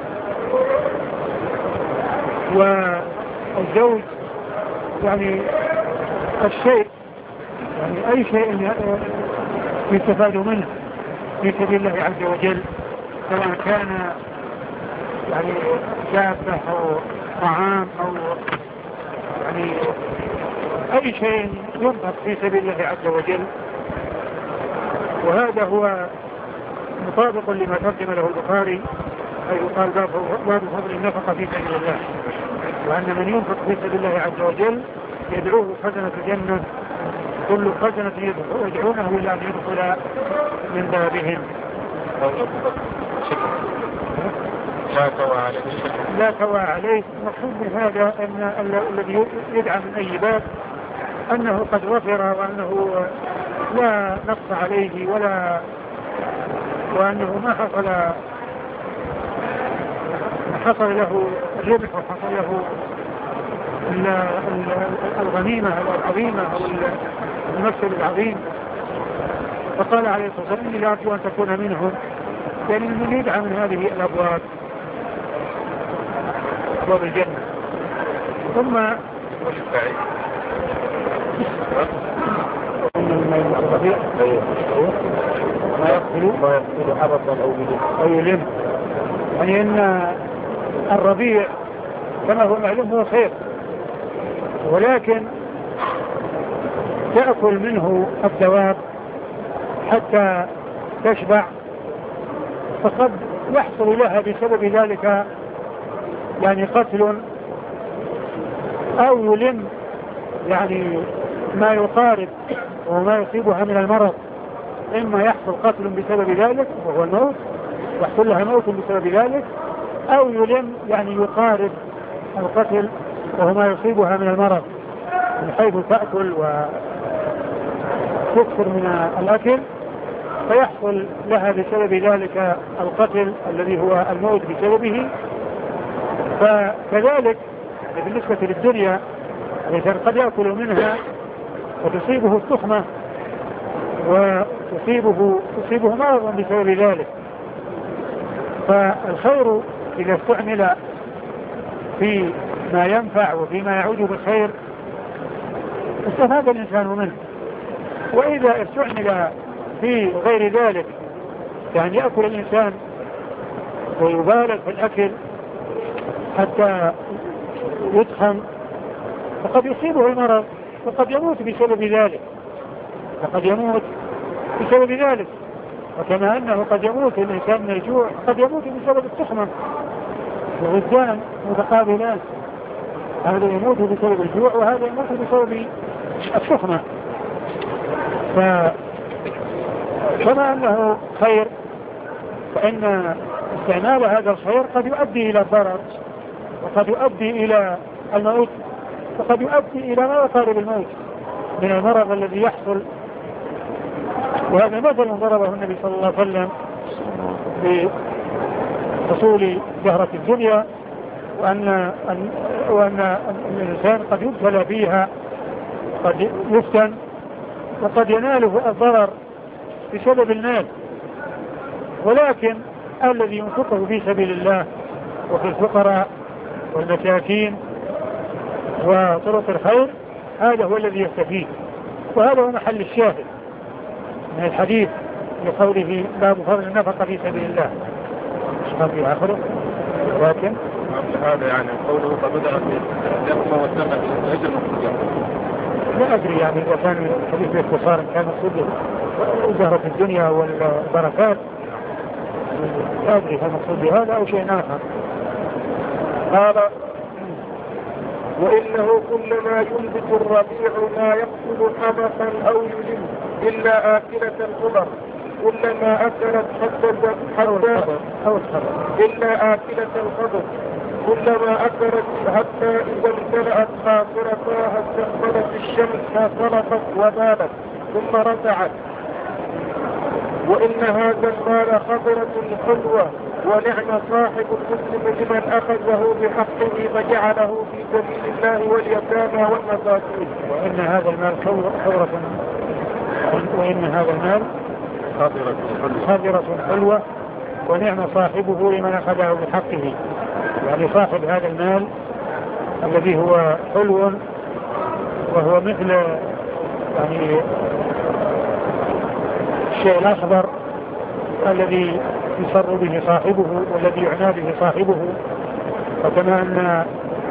والزوج يعني الشيء يعني أي شيء يستفاد منه في سبيل الله عز وجل سواء كان يعني دابة أو طعام أو يعني أي شيء ينفق في سبيل الله عز وجل. وهذا هو مطابق لما ترجم له البخاري أي قال باب فضل النفقة في سبيل الله وأن من ينفق في سبيل الله عز وجل يدعوه خزنة الجنة كل خزنة يدعونه إلى أن يدخل من بابهم. لا توا عليه لا توا عليه. المقصود من هذا أن الذي يدعى من أي باب أنه قد وفر وأنه لا نقص عليه ولا وأنه ما حصل حصل له الربح وحصل له الغنيمة العظيمة أو المكسب العظيم. فقال عليه الصلاة والسلام إني لا أرجو أن تكون منهم يعني من يدعى من هذه الأبواب أبواب الجنة. ثم ما يقتل ما يقتل حبطا أو يلم يعني أن الربيع كما هو معلوم هو خير ولكن تأكل منه الدواب حتى تشبع فقد يحصل لها بسبب ذلك يعني قتل أو يلم يعني ما يقارب وما يصيبها من المرض إما يحصل قتل بسبب ذلك وهو الموت يحصل لها موت بسبب ذلك أو يلم يعني يقارب القتل وهو ما يصيبها من المرض من حيث تأكل وتكثر من الأكل فيحصل لها بسبب ذلك القتل الذي هو الموت بسببه. فكذلك بالنسبة للدنيا الإنسان قد يأكل منها وتصيبه التخمة وتصيبه تصيبه مرضا بسبب ذلك. فالخير إذا استعمل في ما ينفع وفيما يعود بالخير استفاد الإنسان منه وإذا استعمل في غير ذلك يعني يأكل الإنسان ويبالغ في الأكل حتى يتخن فقد يصيبه المرض وقد يموت بسبب ذلك وقد يموت بسبب ذلك. وكما أنه قد يموت الإنسان من الجوع قد يموت بسبب التخمة وغدان متقابلان هذا يموت بسبب الجوع وهذا يموت بسبب التخمة. فكما أنه خير فإن استعمال هذا الخير قد يؤدي إلى الضرر وقد يؤدي إلى الموت وقد يؤدي إلى ما يقارب الموت من المرض الذي يحصل. وهذا مثل ضربه النبي صلى الله عليه وسلم بحصول زهرة الدنيا وأن, وأن الإنسان قد يبتلى فيها قد يفتن وقد يناله الضرر بسبب المال ولكن الذي ينفقه في سبيل الله وفي الفقراء والمساكين وطرق الخير هذا هو الذي يستفيد. وهذا هو محل الشاهد من الحديث لقوله باب فضل النفقة في سبيل الله. اشتغل في آخره ولكن هذا يعني قوله فبدأ يقوم والسنة في أجل المخرجات. لا أدري يعني إذا كان الحديث باختصار كان مقصود زهرة الدنيا والبركات لا أدري هل مقصود بهذا أو شيء آخر. قال وإنه كلما ينبت الربيع لا يقتل حبقا أو يلم إلا آكلة الخضر كلما أكلت حتى حتى إلا آكلة الخضر كلما أكلت حتى إذا امتلأت خاصرتها استقبلت الشمس فطلقت وبالت ثم رفعت. وإن هذا المال خضرة حلوة ونعم صاحب المسلم لمن أخذه بحقه فجعله في سبيل الله واليتامى والمساكين. وإن هذا المال خضرة وإن هذا المال خضرة حلوة ونعم صاحبه لمن أخذه بحقه. يعني صاحب هذا المال الذي هو حلو وهو مثل يعني الشيء الأخضر الذي يسر به صاحبه والذي يعنى به صاحبه. وكما أن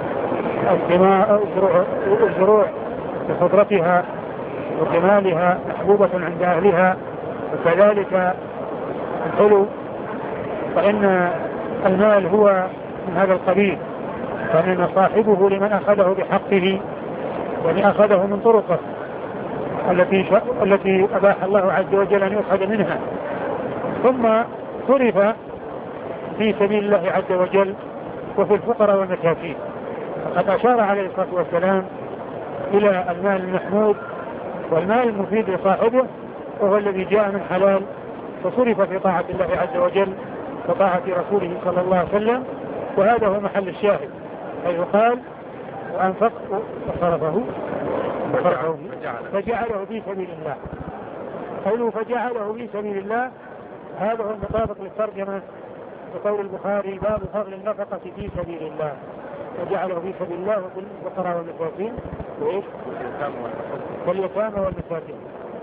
الزروع بخضرتها وجمالها محبوبة عند أهلها وكذلك الحلو فإن المال هو من هذا القبيل. فإن صاحبه لمن أخذه بحقه ومن أخذه من طرقه التي التي أباح الله عز وجل أن يؤخذ منها ثم صرف في سبيل الله عز وجل وفي الفقراء والمساكين. فقد أشار عليه الصلاة والسلام إلى المال المحمود والمال المفيد لصاحبه وهو الذي جاء من حلال فصرف في طاعة الله عز وجل وطاعة رسوله صلى الله عليه وسلم. وهذا هو محل الشاهد حيث قال وأنفق وصرفه فجعله في سبيل الله. قوله فجعله في سبيل الله هذا هو المطابق للترجمة بقول البخاري باب فضل النفقة في سبيل الله فجعله في سبيل الله وفي الفقراء والمساكين وإيش واليتامى والمساكين.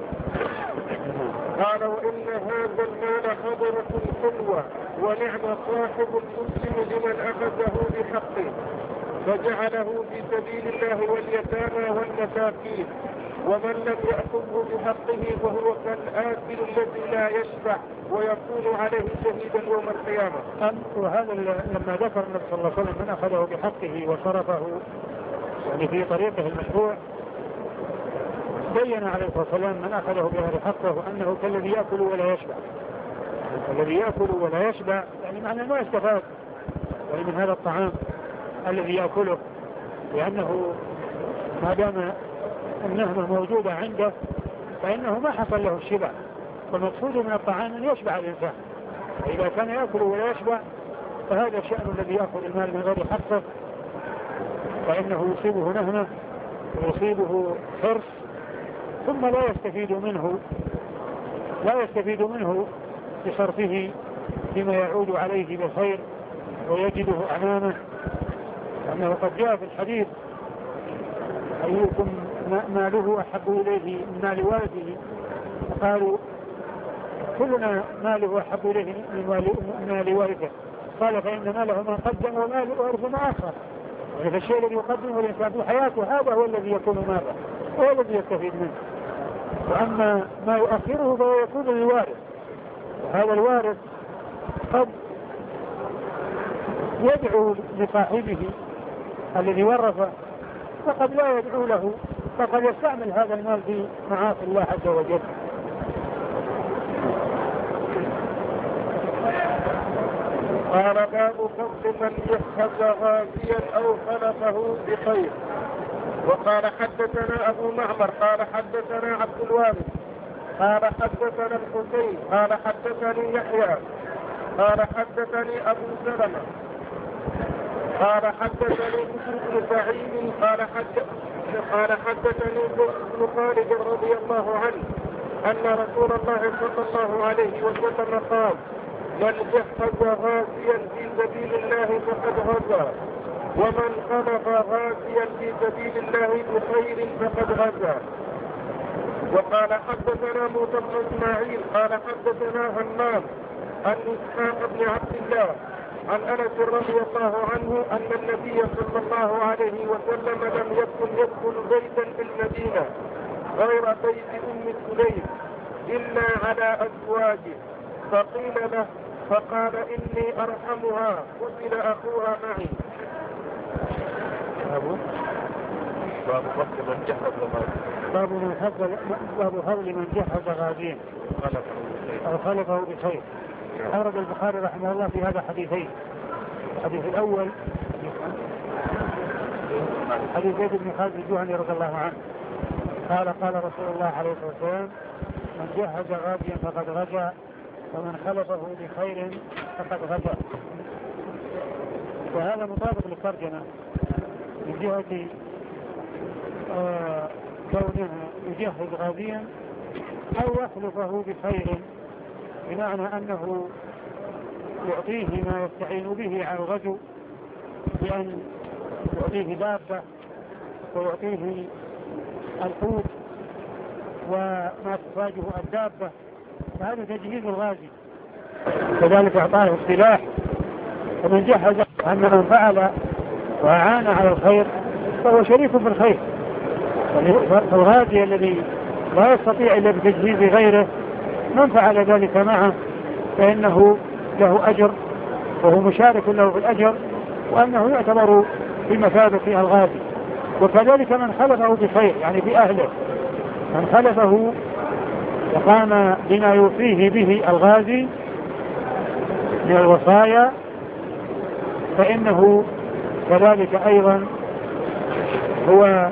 قال وإن هذا المال خضرة حلوة ونعم صاحب المسلم لمن أخذه بحقه فجعله في سبيل الله واليتامى والمساكين ومن لم يأخذه بحقه فهو كالآكل الذي لا يشبع ويكون عليه شهيدا يوم القيامة. وهذا لما ذكر النبي صلى الله عليه وسلم من أخذه بحقه وصرفه يعني في طريقه المشروع بين عليه الصلاة والسلام من أخذه بهذا حقه أنه كالذي يأكل ولا يشبع. الذي يأكل ولا يشبع يعني معنى ما يستفاد من هذا الطعام الذي يأكله لأنه ما دام النهمة موجودة عنده فإنه ما حصل له الشبع. والمقصود من الطعام أن يشبع الإنسان. فإذا كان يأكل ولا يشبع فهذا الشأن الذي يأخذ المال من غير حقه فإنه يصيبه نهمة ويصيبه حرص ثم لا يستفيد منه لا يستفيد منه بصرفه بما يعود عليه بالخير ويجده أمامه. لأنه قد جاء في الحديث أيكم ماله أحب إليه من مال والده قالوا كلنا ماله أحب إليه من مال والده قال فإن ماله ما قدم ومال وارث ما أخر. يعني فالشيء الذي يقدمه الإنسان في حياته هذا هو الذي يكون ماله هو الذي يستفيد منه. وأما ما يؤخره فهو يكون للوارث وهذا الوارث قد يدعو لصاحبه الذي ورثه فقد لا يدعو له فقد يستعمل هذا المال في معاصي الله عز وجل. قال باب فضل من يحفظ غازيا أو خلفه بخير. وقال حدثنا أبو معمر قال حدثنا عبد الوارث قال حدثنا الحسين قال حدثني يحيى قال حدثني أبو سلمة قال حدثني بشر بن سعيد قال حدث قال حدثني بن خالد رضي الله عنه أن رسول الله صلى الله عليه وسلم قال من جهز غازيا في سبيل الله فقد غزا، ومن خلف غازيا في سبيل الله بخير فقد غزا. وقال حدثنا موسى بن اسماعيل قال حدثنا همام عن اسحاق بن عبد الله عن انس رضي الله عنه ان النبي صلى الله عليه وسلم لم يكن يدخل بيتا في المدينه غير بيت ام سليم الا على ازواجه، فقيل له فقال اني ارحمها قتل اخوها معي. باب فضل من جهز غازيا. باب من فضل باب فضل من جهز غازيا او خلفه بخير. أورد البخاري رحمه الله في هذا حديثين. الحديث الأول حديث زيد بن خالد الجهني رضي الله عنه قال قال رسول الله عليه الصلاة والسلام من جهز غازيا فقد غزا ومن خلفه بخير فقد غزا. وهذا مطابق للترجمة من جهة آه كونه يجهز غازيا أو يخلفه بخير، بمعنى أنه يعطيه ما يستعين به على الغزو، بأن يعطيه دابة ويعطيه الحوت وما تحتاجه الدابة، فهذا تجهيز الغازي. كذلك أعطاه السلاح. ومن جهز أن من فعل وأعان على الخير فهو شريك في الخير. فالغازي الذي لا يستطيع إلا بتجهيز غيره من فعل ذلك معه فإنه له أجر وهو مشارك له في الأجر، وأنه يعتبر بمثابة الغازي. وكذلك من خلفه بخير يعني بأهله، من خلفه وقام بما يوصيه به الغازي من الوصايا فإنه كذلك أيضا هو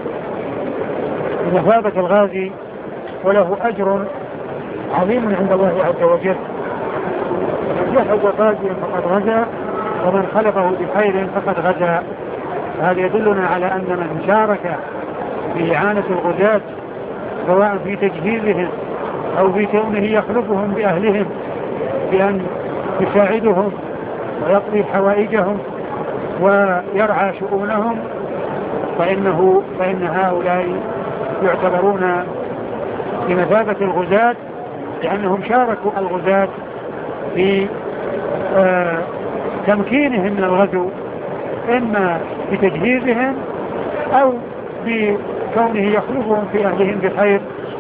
بمثابة الغازي وله أجر عظيم عند الله عز وجل. من جهز غازيا فقد غزا ومن خلفه بخير فقد غزا. هذا يدلنا على أن من شارك في إعانة الغزاة سواء في تجهيزهم أو في كونه يخلفهم بأهلهم بأن يساعدهم ويقضي حوائجهم ويرعى شؤونهم فإنه فإن هؤلاء يعتبرون بمثابة الغزاة، لأنهم شاركوا الغزاة في آه تمكينهم من الغزو، إما بتجهيزهم أو بكونه يخلفهم في أهلهم بخير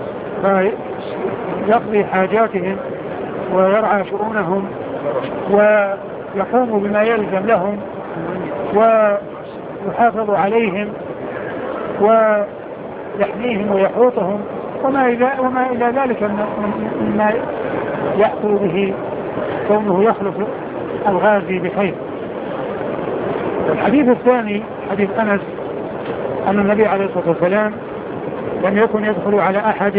فيقضي حاجاتهم ويرعى شؤونهم ويقوم بما يلزم لهم ويحافظ عليهم ويحميهم ويحوطهم وما إلى, وما إلى ذلك مما يحصل به كونه يخلف الغازي بخير. الحديث الثاني حديث أنس أن النبي عليه الصلاة والسلام لم يكن يدخل على أحد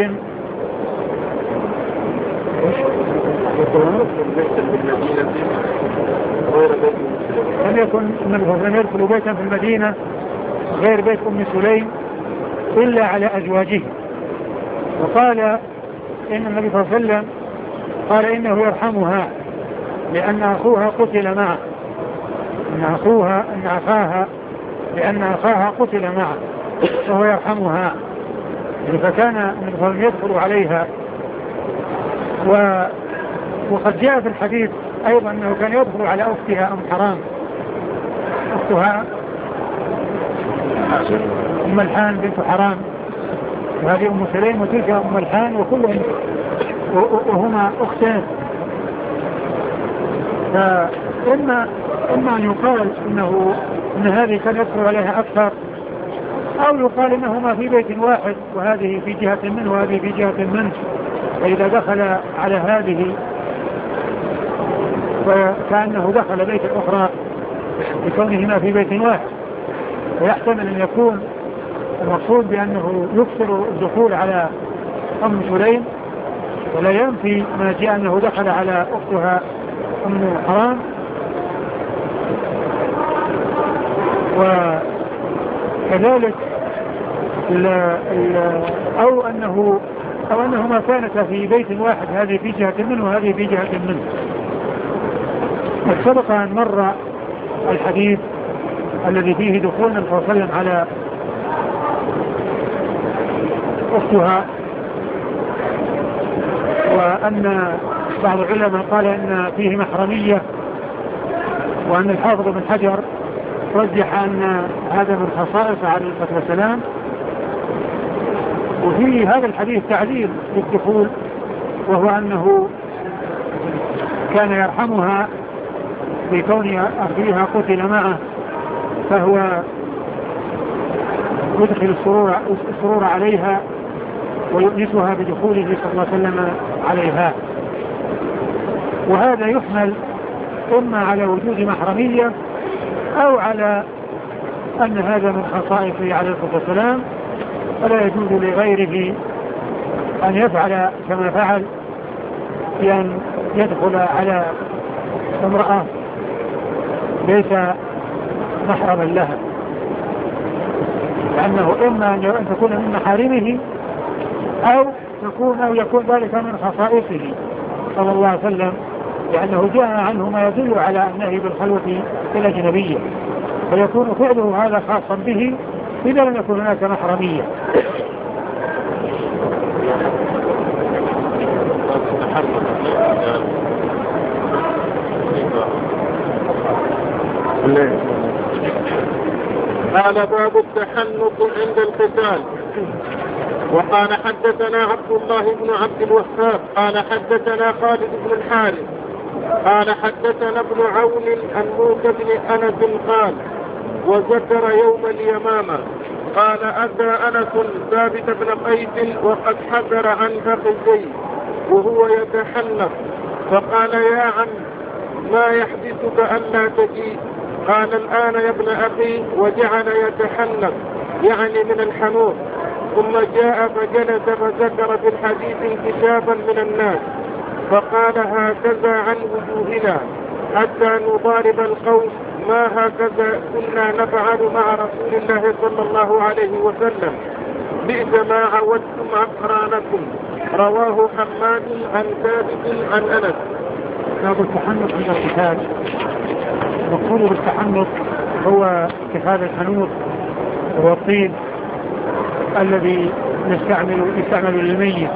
لم يكن النبي يدخل بيتا في المدينة غير بيت أم سليم إلا على أزواجه. وقال إن النبي صلى الله عليه وسلم قال إنه يرحمها لأن أخوها قتل معه، إن أخوها إن أخاها لأن أخاها قتل معه فهو يرحمها. فكان النبي صلى الله عليه وسلم يدخل عليها. و وقد جاء في الحديث أيضا أنه كان يدخل على أختها أم حرام، أختها أم الحان بنت حرام، وهذه أم سليم وتلك أم الحان وكلهم وهما أختان. فإما إما أن يقال إنه إن هذه كان يدخل عليها أكثر، أو يقال إنهما في بيت واحد وهذه في جهة منه وهذه في جهة منه، فإذا دخل على هذه فكأنه دخل بيت الأخرى بكونهما في بيت واحد. فيحتمل أن يكون المقصود بأنه يكثر الدخول على أم سليم، ولا ينفي ما جاء أنه دخل على أختها أم حرام. وكذلك ال ال أو أنه أو أنهما كانتا في بيت واحد، هذه في جهة منه وهذه في جهة منه. قد سبق أن مر الحديث الذي فيه دخول النبي صلى الله عليه وسلم على أختها، وأن بعض العلماء قال أن فيه محرمية، وأن الحافظ بن حجر رجح أن هذا من خصائص عليه الصلاة والسلام. وفي هذا الحديث تعليل للدخول، وهو أنه كان يرحمها بكون أخيها قتل معه، فهو يدخل السرور, السرور عليها ويؤنسها بدخوله صلى الله عليه وسلم عليها. وهذا يحمل إما على وجود محرمية أو على أن هذا من خصائصه عليه الصلاة والسلام، فلا يجوز لغيره أن يفعل كما فعل، بأن يدخل على امرأة ليس محرما لها، لأنه إما أن تكون من محارمه أو تكون أو يكون ذلك من خصائصه صلى الله عليه وسلم، لأنه جاء عنه ما يدل على أنه بالخلوة الأجنبية، فيكون فعله هذا خاصا به إذا لم يكن هناك محرمية. قال باب التحنط عند القتال. وقال حدثنا عبد الله بن عبد الوهاب قال حدثنا خالد بن الحارث قال حدثنا ابن عون عن موسى بن أنس قال وذكر يوم اليمامة قال أتى أنس ثابت بن قيس وقد حذر عن فخذيه وهو يتحنط، فقال يا عم ما يحدثك ألا تجيء؟ قال الآن يا ابن أخي، وجعل يتحنط يعني من الحنوط. ثم جاء فجلس فذكر في الحديث انكشافا من الناس، فقال هكذا عن وجوهنا حتى نضارب القوم، ما هكذا كنا نفعل مع رسول الله صلى الله عليه وسلم، بئس ما عودتم أقرانكم. رواه حماد عن ثابت عن أنس. باب التحنط عند القتال. المقصود بالتحنط هو اتخاذ الحنوط، وهو الطين الذي يستعمل يستعمل للميت.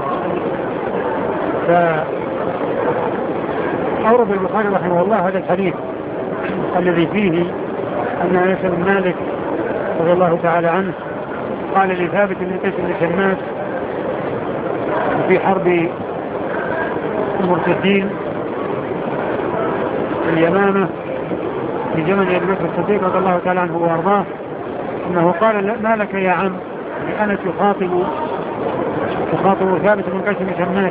فأورد البخاري رحمه الله هذا الحديث الذي فيه أن أنس بن مالك رضي الله تعالى عنه قال لثابت بن قيس بن شماس في حرب المرتدين اليمامة في زمن أبي بكر الصديق رضي الله تعالى عنه وأرضاه، أنه قال ما لك يا عم؟ أنس يخاطب يخاطب ثابت بن قيس بن شماس،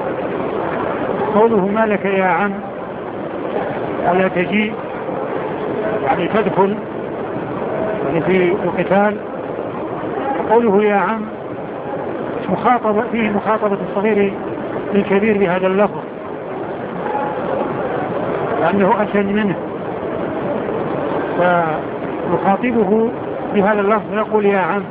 قوله ما لك يا عم ألا تجيء يعني تدخل يعني في القتال. قوله يا عم مخاطبة فيه مخاطبة الصغير للكبير بهذا اللفظ، لأنه أشد منه، فيخاطبه بهذا اللفظ يقول يا عم.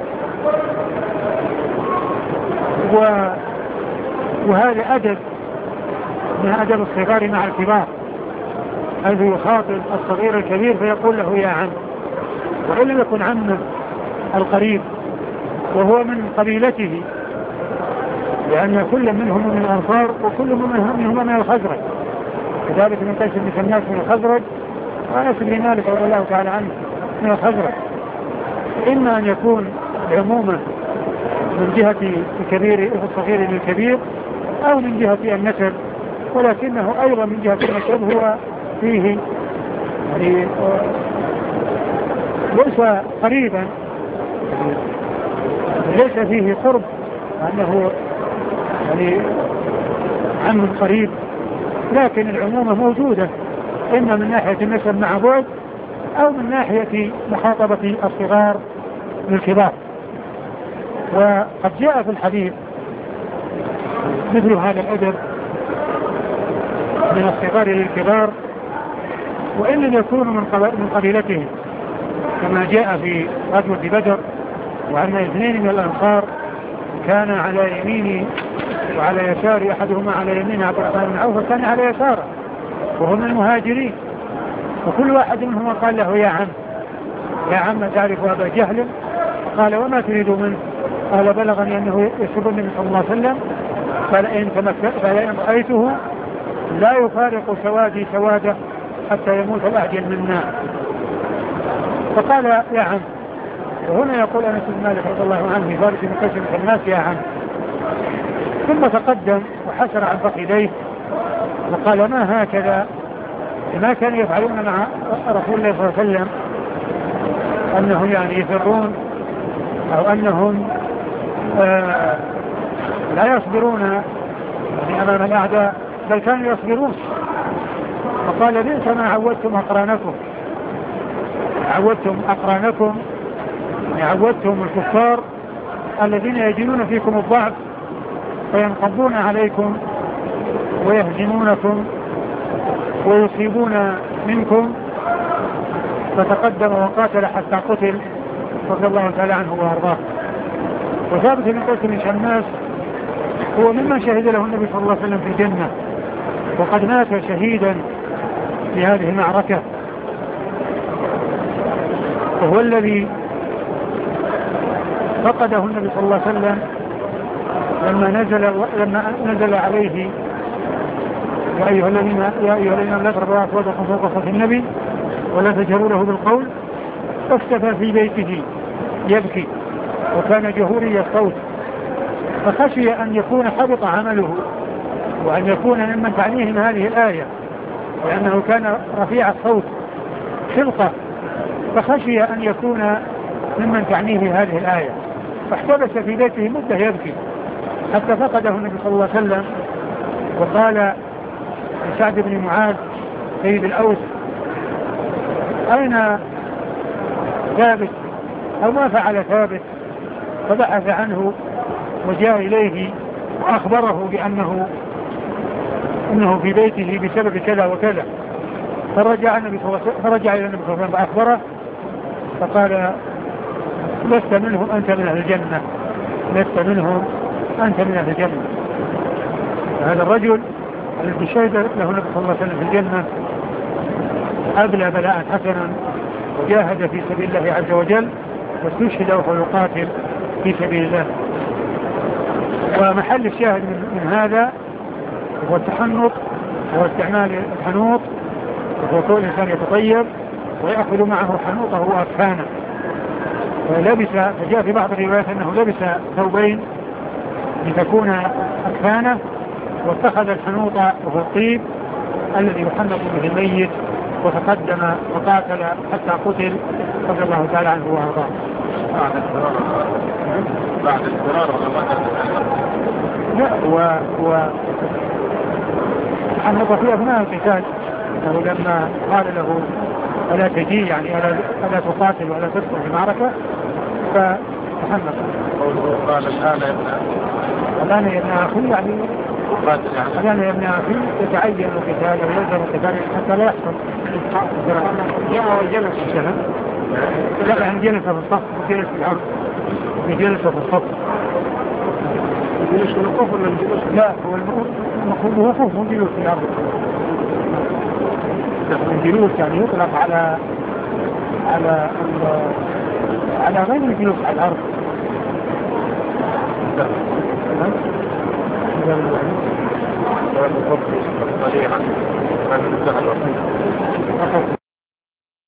و... وهذا أدب من أدب الصغار مع الكبار، حيث يخاطب الصغير الكبير فيقول له يا عم، وإن لم يكن عمه القريب وهو من قبيلته، لأن كل منهم من الأنصار وكل منهم من الخزرج، كذلك من قيس بن شماس من الخزرج وأنس بن مالك رضي الله تعالى عنه من الخزرج. إما أن يكون عموما من جهة الكبير الصغير للكبير أو من جهة النسب، ولكنه أيضا من جهة النسب هو فيه يعني ليس قريبا، ليس فيه قرب أنه يعني عم قريب، لكن العمومة موجودة إما من ناحية النسب مع بعد أو من ناحية مخاطبة الصغار للكبار. وقد جاء في الحديث مثل هذا الأدب من الصغار للكبار، وإن لم يكونوا من قبيلتهم، كما جاء في غزوة بدر وأن اثنين من الأنصار كان على يمين وعلى يسار، أحدهما على يمين عبد الرحمن بن عوف وكان على يساره، وهم من المهاجرين، وكل واحد منهم قال له يا عم يا عم تعرف أبا جهل؟ قال وما تريد منه؟ قال بلغني أنه يسب النبي صلى الله عليه وسلم فلئن فلئن رأيته لا يفارق سوادي سواده حتى يموت الأعجل منا. فقال يا عم. وهنا يقول أنس بن مالك رضي الله عنه في فارس بن قيس بن الناس يا عم، ثم تقدم وحسر عن فخذيه وقال ما هكذا ما كانوا يفعلون مع رسول الله صلى الله عليه وسلم، أنهم يعني يفرون أو أنهم آه لا يصبرون يعني أمام الأعداء، بل كانوا يصبرون. فقال بئس ما عودتم أقرانكم عودتم أقرانكم عودتم الكفار الذين يجدون فيكم الضعف فينقضون عليكم ويهزمونكم ويصيبون منكم. فتقدم وقاتل حتى قتل رضي الله تعالى عنه وارضاه. وثابت بن قيس بن شماس هو ممن شهد له النبي صلى الله عليه وسلم في الجنة، وقد مات شهيدا في هذه المعركة، وهو الذي فقده النبي صلى الله عليه وسلم لما نزل لما نزل عليه يا أيها الذين يا أيها الذين لا ترفعوا أصواتكم فوق صوت النبي ولا تجهروا له بالقول، فاختفى في بيته يبكي وكان جهوري الصوت، فخشي أن يكون حبط عمله وأن يكون ممن تعنيهم هذه الآية، لأنه كان رفيع الصوت خلقة، فخشي أن يكون ممن تعنيه هذه الآية، فاحتبس في بيته مدة يبكي حتى فقده النبي صلى الله عليه وسلم. وقال لسعد بن معاذ سيد الأوس أين ثابت أو ما فعل ثابت؟ فبحث عنه وجاء إليه وأخبره بأنه أنه في بيته بسبب كذا وكذا. فرجع النبي صلى الله عليه وسلم فرجع إلى النبي صلى الله عليه وسلم فأخبره فقال لست منهم أنت من أهل الجنة لست منهم أنت من أهل الجنة. هذا الرجل الذي شهد له النبي صلى الله عليه وسلم في الجنة أبلى بلاء حسنا وجاهد في سبيل الله عز وجل واستشهد وهو يقاتل في سبيل الله. ومحل الشاهد من, من هذا هو التحنط وهو استعمال الحنوط، وهو كون الإنسان يتطيب ويأخذ معه حنوطه وأكفانه. ولبس فجاء في بعض الروايات أنه لبس ثوبين لتكون أكفانه، واتخذ الحنوط وهو الطيب الذي يحنط به الميت، وتقدم وقاتل حتى قتل رضي الله تعالى عنه وارضاه. بعد الفرار بعد الفرار لا و و حنط في أثناء القتال، أنه لما قال له ألا تجي يعني ألا, ألا تقاتل ولا تدخل في المعركة فتحنط. قوله قال الآن يا ابن الآن يا ابن أخي يعني الآن يا ابن أخي يتعين القتال ويلزم القتال حتى لا يحصل جلس الشهر لا عن جلسة في الصف وجلس في العرض جلسة في الصف جلس في الوقوف ولا الجلوس؟ لا هو المفروض وقوف مو جلوس في العرض. الجلوس يعني يطلق على على على غير الجلوس على الأرض. صليحا من الزهر